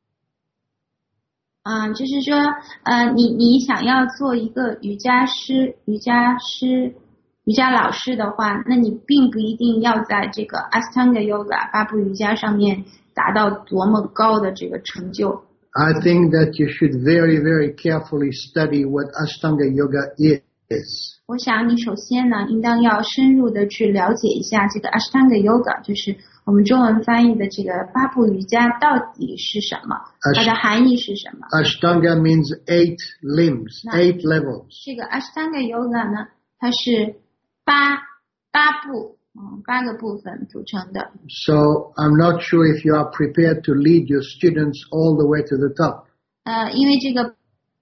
嗯、呃，就是说，呃，你你想要做一个瑜伽师、瑜伽师、瑜伽老师的话，那你并不一定要在这个 Ashtanga Yoga 八部瑜伽上面达到多么高的这个成就。 I think that you should very, very carefully study what Ashtanga Yoga is. 我想你首先呢，应当要深入的去了解一下这个 Ashtanga Yoga， 就是我们中文翻译的这个八部瑜伽到底是什么，它的含义是什么。 Ashtanga means eight limbs, eight levels. 这个 Ashtanga Yoga 呢，它是八八部，嗯，八个部分组成的。 So I'm not sure if you are prepared to lead your students all the way to the top. 呃，因为这个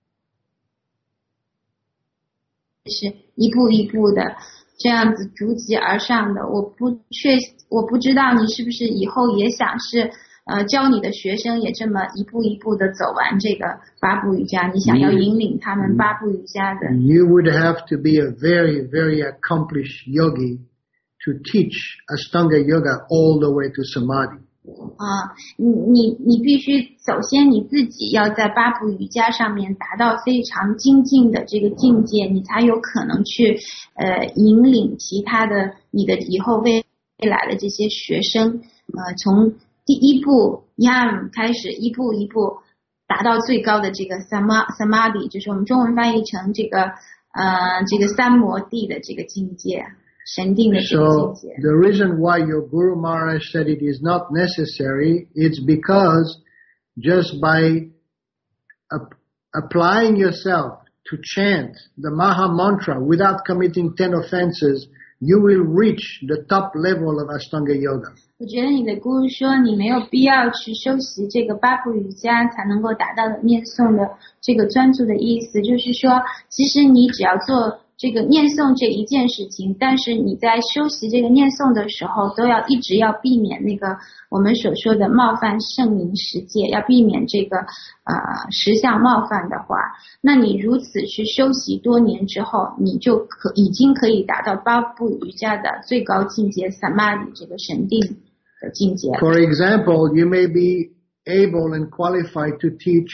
是一步一步的这样子逐级而上的，我不确我不知道你是不是以后也想是呃教你的学生也这么一步一步的走完这个八部瑜伽，你想要引领他们八部瑜伽的。 You would have to be a very, very accomplished yogi to teach Ashtanga Yoga all the way to Samadhi. 啊，你你你必须首先你自己要在八部瑜伽上面达到非常精进的这个境界，你才有可能去呃引领其他的你的以后未来的这些学生，呃从第一步 Yam 开始一步一步达到最高的这个 Samadhi， 就是我们中文翻译成这个呃这个三摩地的这个境界。So the reason why your Guru Maharaj said it is not necessary, it's because just by ap- applying yourself to chant the Maha Mantra without committing ten offenses, you will reach the top level of Ashtanga Yoga. 我觉得你的Guru说你没有必要去修习这个八部瑜伽才能够达到的念诵的这个专注的意思，就是说其实你只要做这个念诵这一件事情，但是你在修习这个念诵的时候都要一直要避免那个我们所说的冒犯圣名十戒，要避免这个呃十项冒犯的话，那你如此去修习多年之后，你就可已经可以达到八部瑜伽的最高境界 Samadhi 这个神定的境界。 For example, you may be able and qualified to teach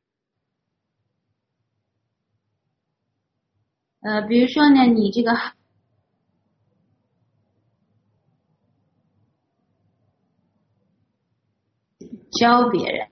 呃，比如说呢，你这个教别人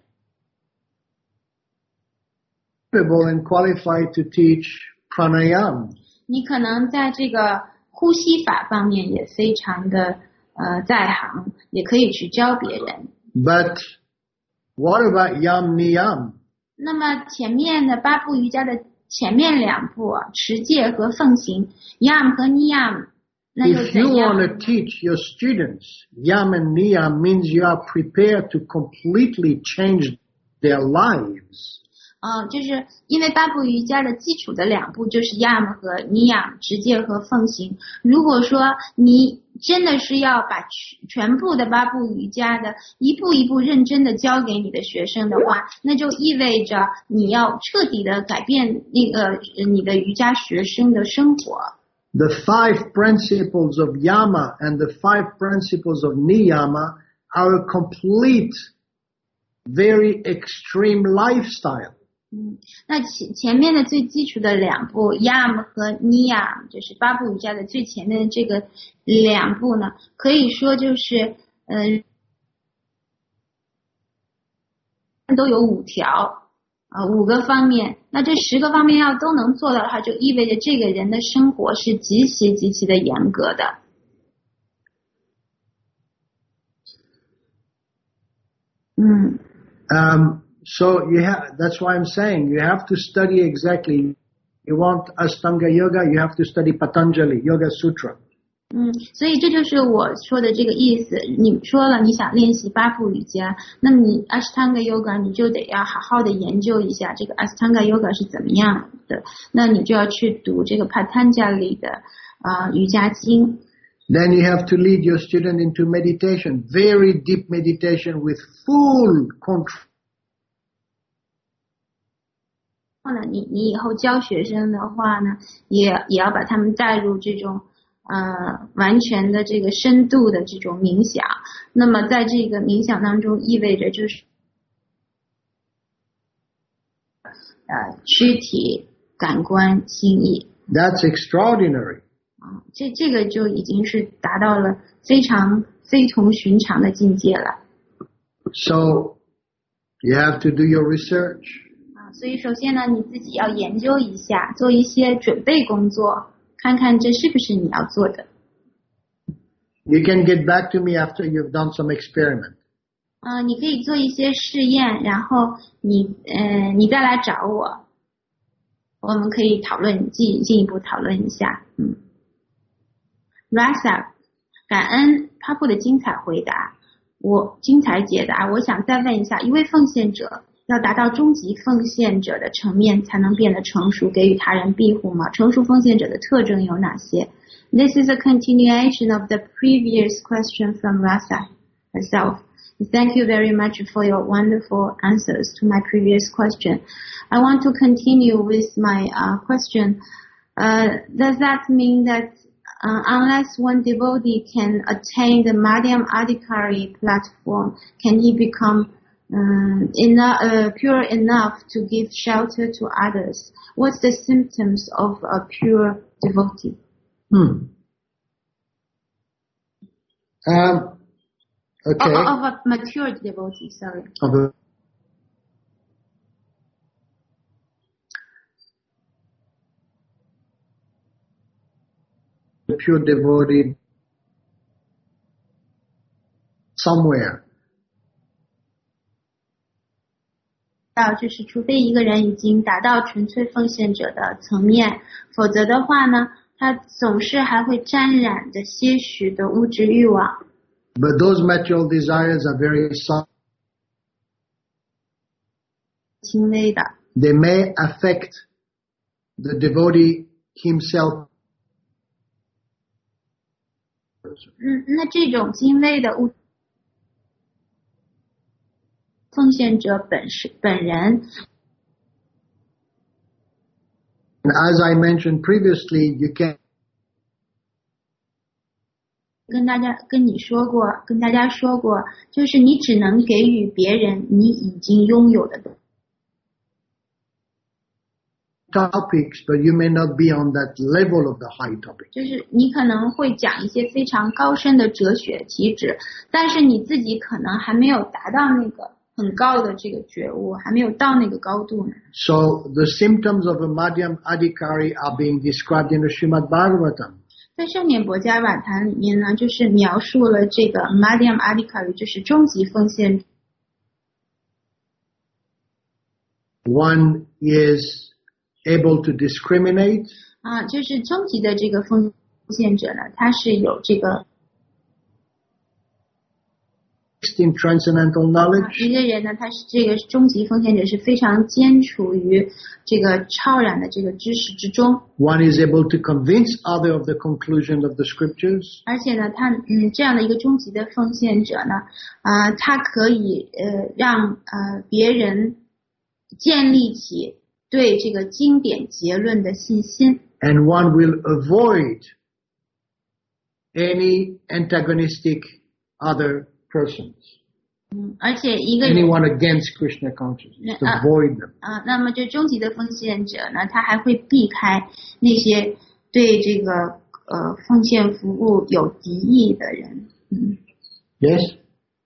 able and qualified to teach pranayama. 你可能在这个呼吸法方面也非常的呃在行，也可以去教别人。 But what about yam niyam? 那么前面的八部瑜伽的前面两部啊，持戒和奉行 Yam 和 Niyam， 那又 If 怎 you 样 want to teach your students, Yam and Niyam means you are prepared to completely change their lives. 呃，就是因为八部瑜伽的基础的两部就是 Yam 和 Niyam， 持戒和奉行。如果说你真的是要把全部的八部瑜伽的一步一步认真的教给你的学生的话，那就意味着你要彻底的改变那个你的瑜伽学生的生活。 the five principles of yama and the five principles of niyama are a complete, very extreme lifestyle. 嗯，那前前面的最基础的两部 Yam 和 Niyam， 就是八部瑜伽的最前面的这个两部呢，可以说就是呃都有五条啊、呃、五个方面。那这十个方面要都能做到的话，就意味着这个人的生活是极其极其的严格的。嗯。 Um. So you have, that's why I'm saying you have to study exactly. You want Ashtanga Yoga, you have to study Patanjali Yoga Sutra. 嗯，所以这就是我说的这个意思。你说了你想练习八部瑜伽，那么你 Ashtanga Yoga 你就得要好好的研究一下这个 Ashtanga Yoga 是怎么样的。那你就要去读这个 Patanjali 的啊、呃、瑜伽经。 Then you have to lead your student into meditation, very deep meditation with full control. 呢，你你以后教学生的话呢，也也要把他们带入这种呃完全的这个深度的这种冥想。那么在这个冥想当中，意味着就是呃躯体、感官、心意。 That's extraordinary. 啊，这这个就已经是达到了非常非同寻常的境界了。 So you have to do your research. 所以首先呢，你自己要研究一下，做一些准备工作，看看这是不是你要做的。 You can get back to me after you've done some experiment. 呃，你可以做一些试验，然后你呃你再来找我，我们可以讨论进进一步讨论一下。嗯 ，Rasa， 感恩帕布的精彩回答，我精彩解答。我想再问一下，一位奉献者要达到终极奉献者的层面才能变得成熟，给予他人庇护吗？成熟奉献者的特征有哪些？ This is a continuation of the previous question from Rasa herself. Thank you very much for your wonderful answers to my previous question. I want to continue with my uh, question. Uh, does that mean that uh, unless one devotee can attain the Madhyam Adhikari platform, can he become Um, enough, uh, pure enough to give shelter to others? What's the symptoms of a pure devotee? Hmm. Um, okay. Of, of a mature devotee, sorry. Of a, a pure devotee somewhere. 到就是除非一个人已经达到纯粹奉献者的层面，否则的话呢，他总是还会沾染着些许的物质欲望。 But those material desires are very soft. 轻微的。 They may affect the devotee himself. 嗯，那这种轻微的物奉献者本是本人。 As I mentioned previously, you can 跟大家跟你说过，跟大家说过，就是你只能给予别人你已经拥有的东西。 topics, but you may not be on that level of the high topic. 就是你可能会讲一些非常高深的哲学题旨，但是你自己可能还没有达到那个很高的这个觉悟，还没有到那个高度呢。 So the symptoms of a Madhyam Adhikari are being described in the Srimad Bhagavatam. 在圣典博伽瓦坛里面呢，就是描述了这个 Madhyam Adhikari， 就是终极奉献。 One is able to discriminate. 啊，就是终极的这个奉献者呢，他是有这个 in transcendental knowledge. 一个人呢，他是这个终极奉献者是非常坚处于这个超然的这个知识之中。 One is able to convince other of the conclusion of the scriptures. 而且呢，他嗯这样的一个终极的奉献者呢，啊、呃，他可以呃让呃别人建立起对这个经典结论的信心。 and one will avoid any antagonistic other persons. 嗯，而且一个人 Anyone against Krishna consciousness, to avoid them. 啊，那么这终极的奉献者呢，他还会避开那些对这个呃奉献服务有敌意的人。嗯 Yes?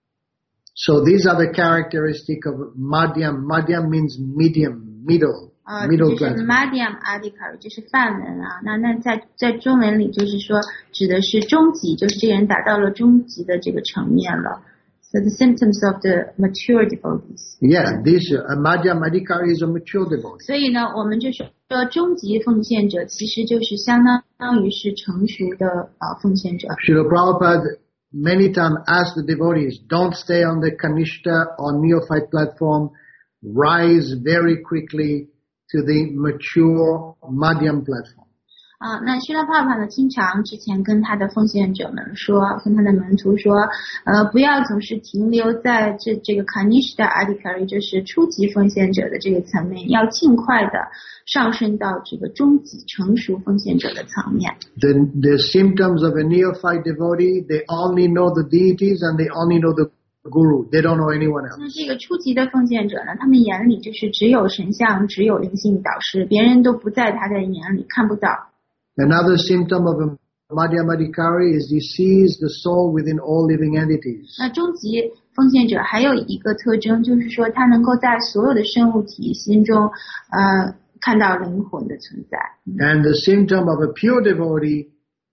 So these are the characteristic of Madhyam. Madhyam means medium, middle, 呃， middle 这是 class. Madhyam Adhikari， 这是梵文啊。那那在在中文里就是说，指的是终极，就是这个人达到了终极的这个层面了。So the symptoms of the mature devotees. Yeah, this uh, Madhyam Adhikari is a mature devotee. 所以呢，我们就说终极奉献者其实就是相当于是成熟的呃奉献者。 Srila Prabhupada many times asked the devotees, don't stay on the Kanishta or Neophyte platform, rise very quickly to the mature Madhyam platform. 啊，那希拉帕帕呢，经常之前跟他的奉献者们说，跟他的门徒说，呃，不要总是停留在这这个 Kanishta Adhikari， 就是初级奉献者的这个层面，要尽快的上升到这个中级成熟奉献者的层面。 The, the symptoms of a neophyte devotee, they only know the deities and they only know the guru. They don't know anyone else. 那这个初级的奉献者呢，他们眼里就是只有神像，只有灵性导师，别人都不在他的眼里，看不到。 Another symptom of a Madhyam Adhikari is he sees the soul within all living entities. 那终极奉献者还有一个特征，就是说他能够在所有的生物体心中，呃，看到灵魂的存在。 And the symptom of a pure devotee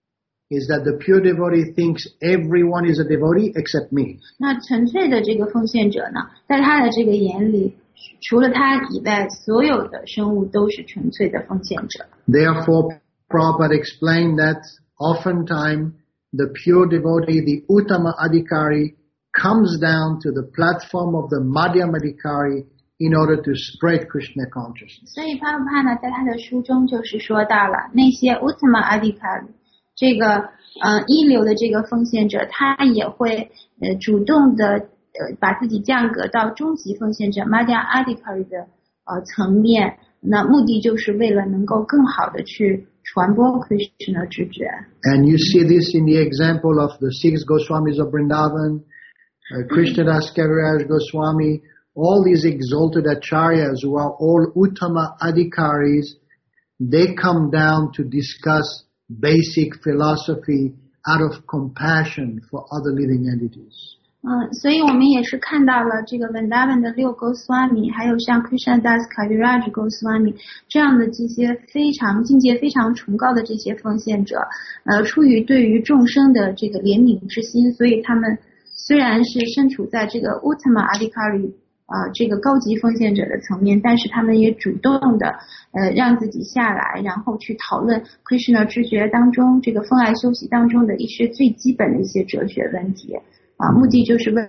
is that the pure devotee thinks everyone is a devotee except me. 那纯粹的这个奉献者呢，在他的这个眼里，除了他以外，所有的生物都是纯粹的奉献者。 Therefore, Prabhupada explained that oftentimes the pure devotee, the Uttama Adhikari, comes down to the platform of the Madhyam Adhikari in order to spread Krishna consciousness. 所以帕布帕呢，在他的书中就是说到了那些 Uttama Adhikari， 这个呃一流的这个奉献者，他也会呃主动的呃把自己降格到终极奉献者 Madhyam Adhikari 的呃层面，那目的就是为了能够更好的去传播 Krishna 知觉。 And you see this in the example of the six Goswamis of Vrindavan, uh, Krishnadas Kaviraj Goswami, all these exalted acharyas who are all Uttama Adhikaris, they come down to discuss basic philosophy out of compassion for other living entities. 嗯，所以我们也是看到了这个文达文的六 Goswami， 还有像 Krishnadas Kaviraj Goswami 这样的这些非常境界非常崇高的这些奉献者，呃，出于对于众生的这个怜悯之心，所以他们虽然是身处在这个 Uttama Adhikari 呃这个高级奉献者的层面，但是他们也主动的呃让自己下来，然后去讨论 Krishna 知觉当中这个奉爱修习当中的一些最基本的一些哲学问题。啊，目的就是为。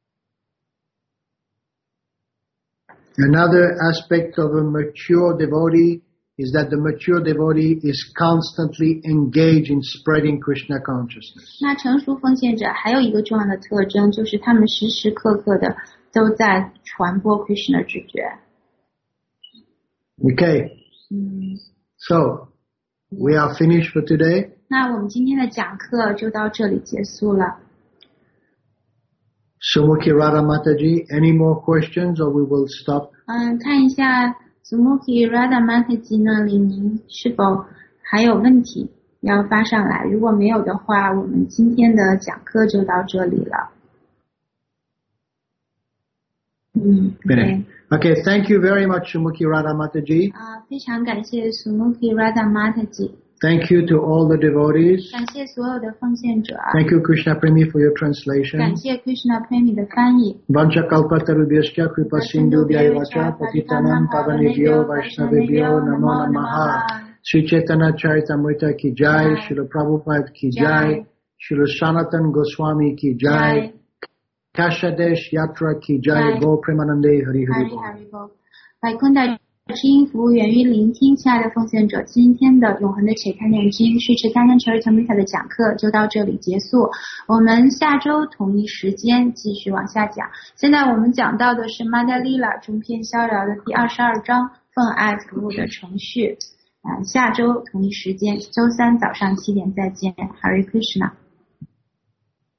Another aspect of a mature devotee is that the mature devotee is constantly engaged in spreading Krishna consciousness. 那成熟奉献者还有一个重要的特征，就是他们时时刻刻的都在传播 Krishna 知觉。 Okay. 嗯。 So, we are finished for today. 那我们今天的讲课就到这里结束了。 Sumukhi Radha Mataji, any more questions or we will stop? 嗯，看一下 Sumukhi Radha Mataji 那里您是否还有问题要发上来？如果没有的话，我们今天的讲课就到这里了。嗯 Okay. Okay, thank you very much, Sumukhi Radha Mataji. 啊，非常感谢 Sumukhi Radha Mataji。 Thank you to all the devotees. 感谢所有的奉献者。 Thank you, Krishna Premi, for your translation. 感谢 Krishna Premi 的翻译。 Vancha kalpatarubhyascha kripa sindhu vyaivacha patitanam pavanebhyo vaishnavebhyo namo namaha. Sri Chaitanya Charitamrita ki jai, Srila Prabhupada ki jai, Srila Sanatan Goswami ki jai, Kashadesh Yatra ki jai, Go Premanande Hari Hari Bol. 百坤的知音服务源于聆听，亲爱的奉献者，今天的永恒的璀璨念经是璀璨Charitamrita的讲课就到这里结束，我们下周同一时间继续往下讲。现在我们讲到的是 Madhya Lila 中篇逍遥的第二十二章奉爱服务的程序。 呃，下周同一时间，周三早上七点再见。Hare Krishna。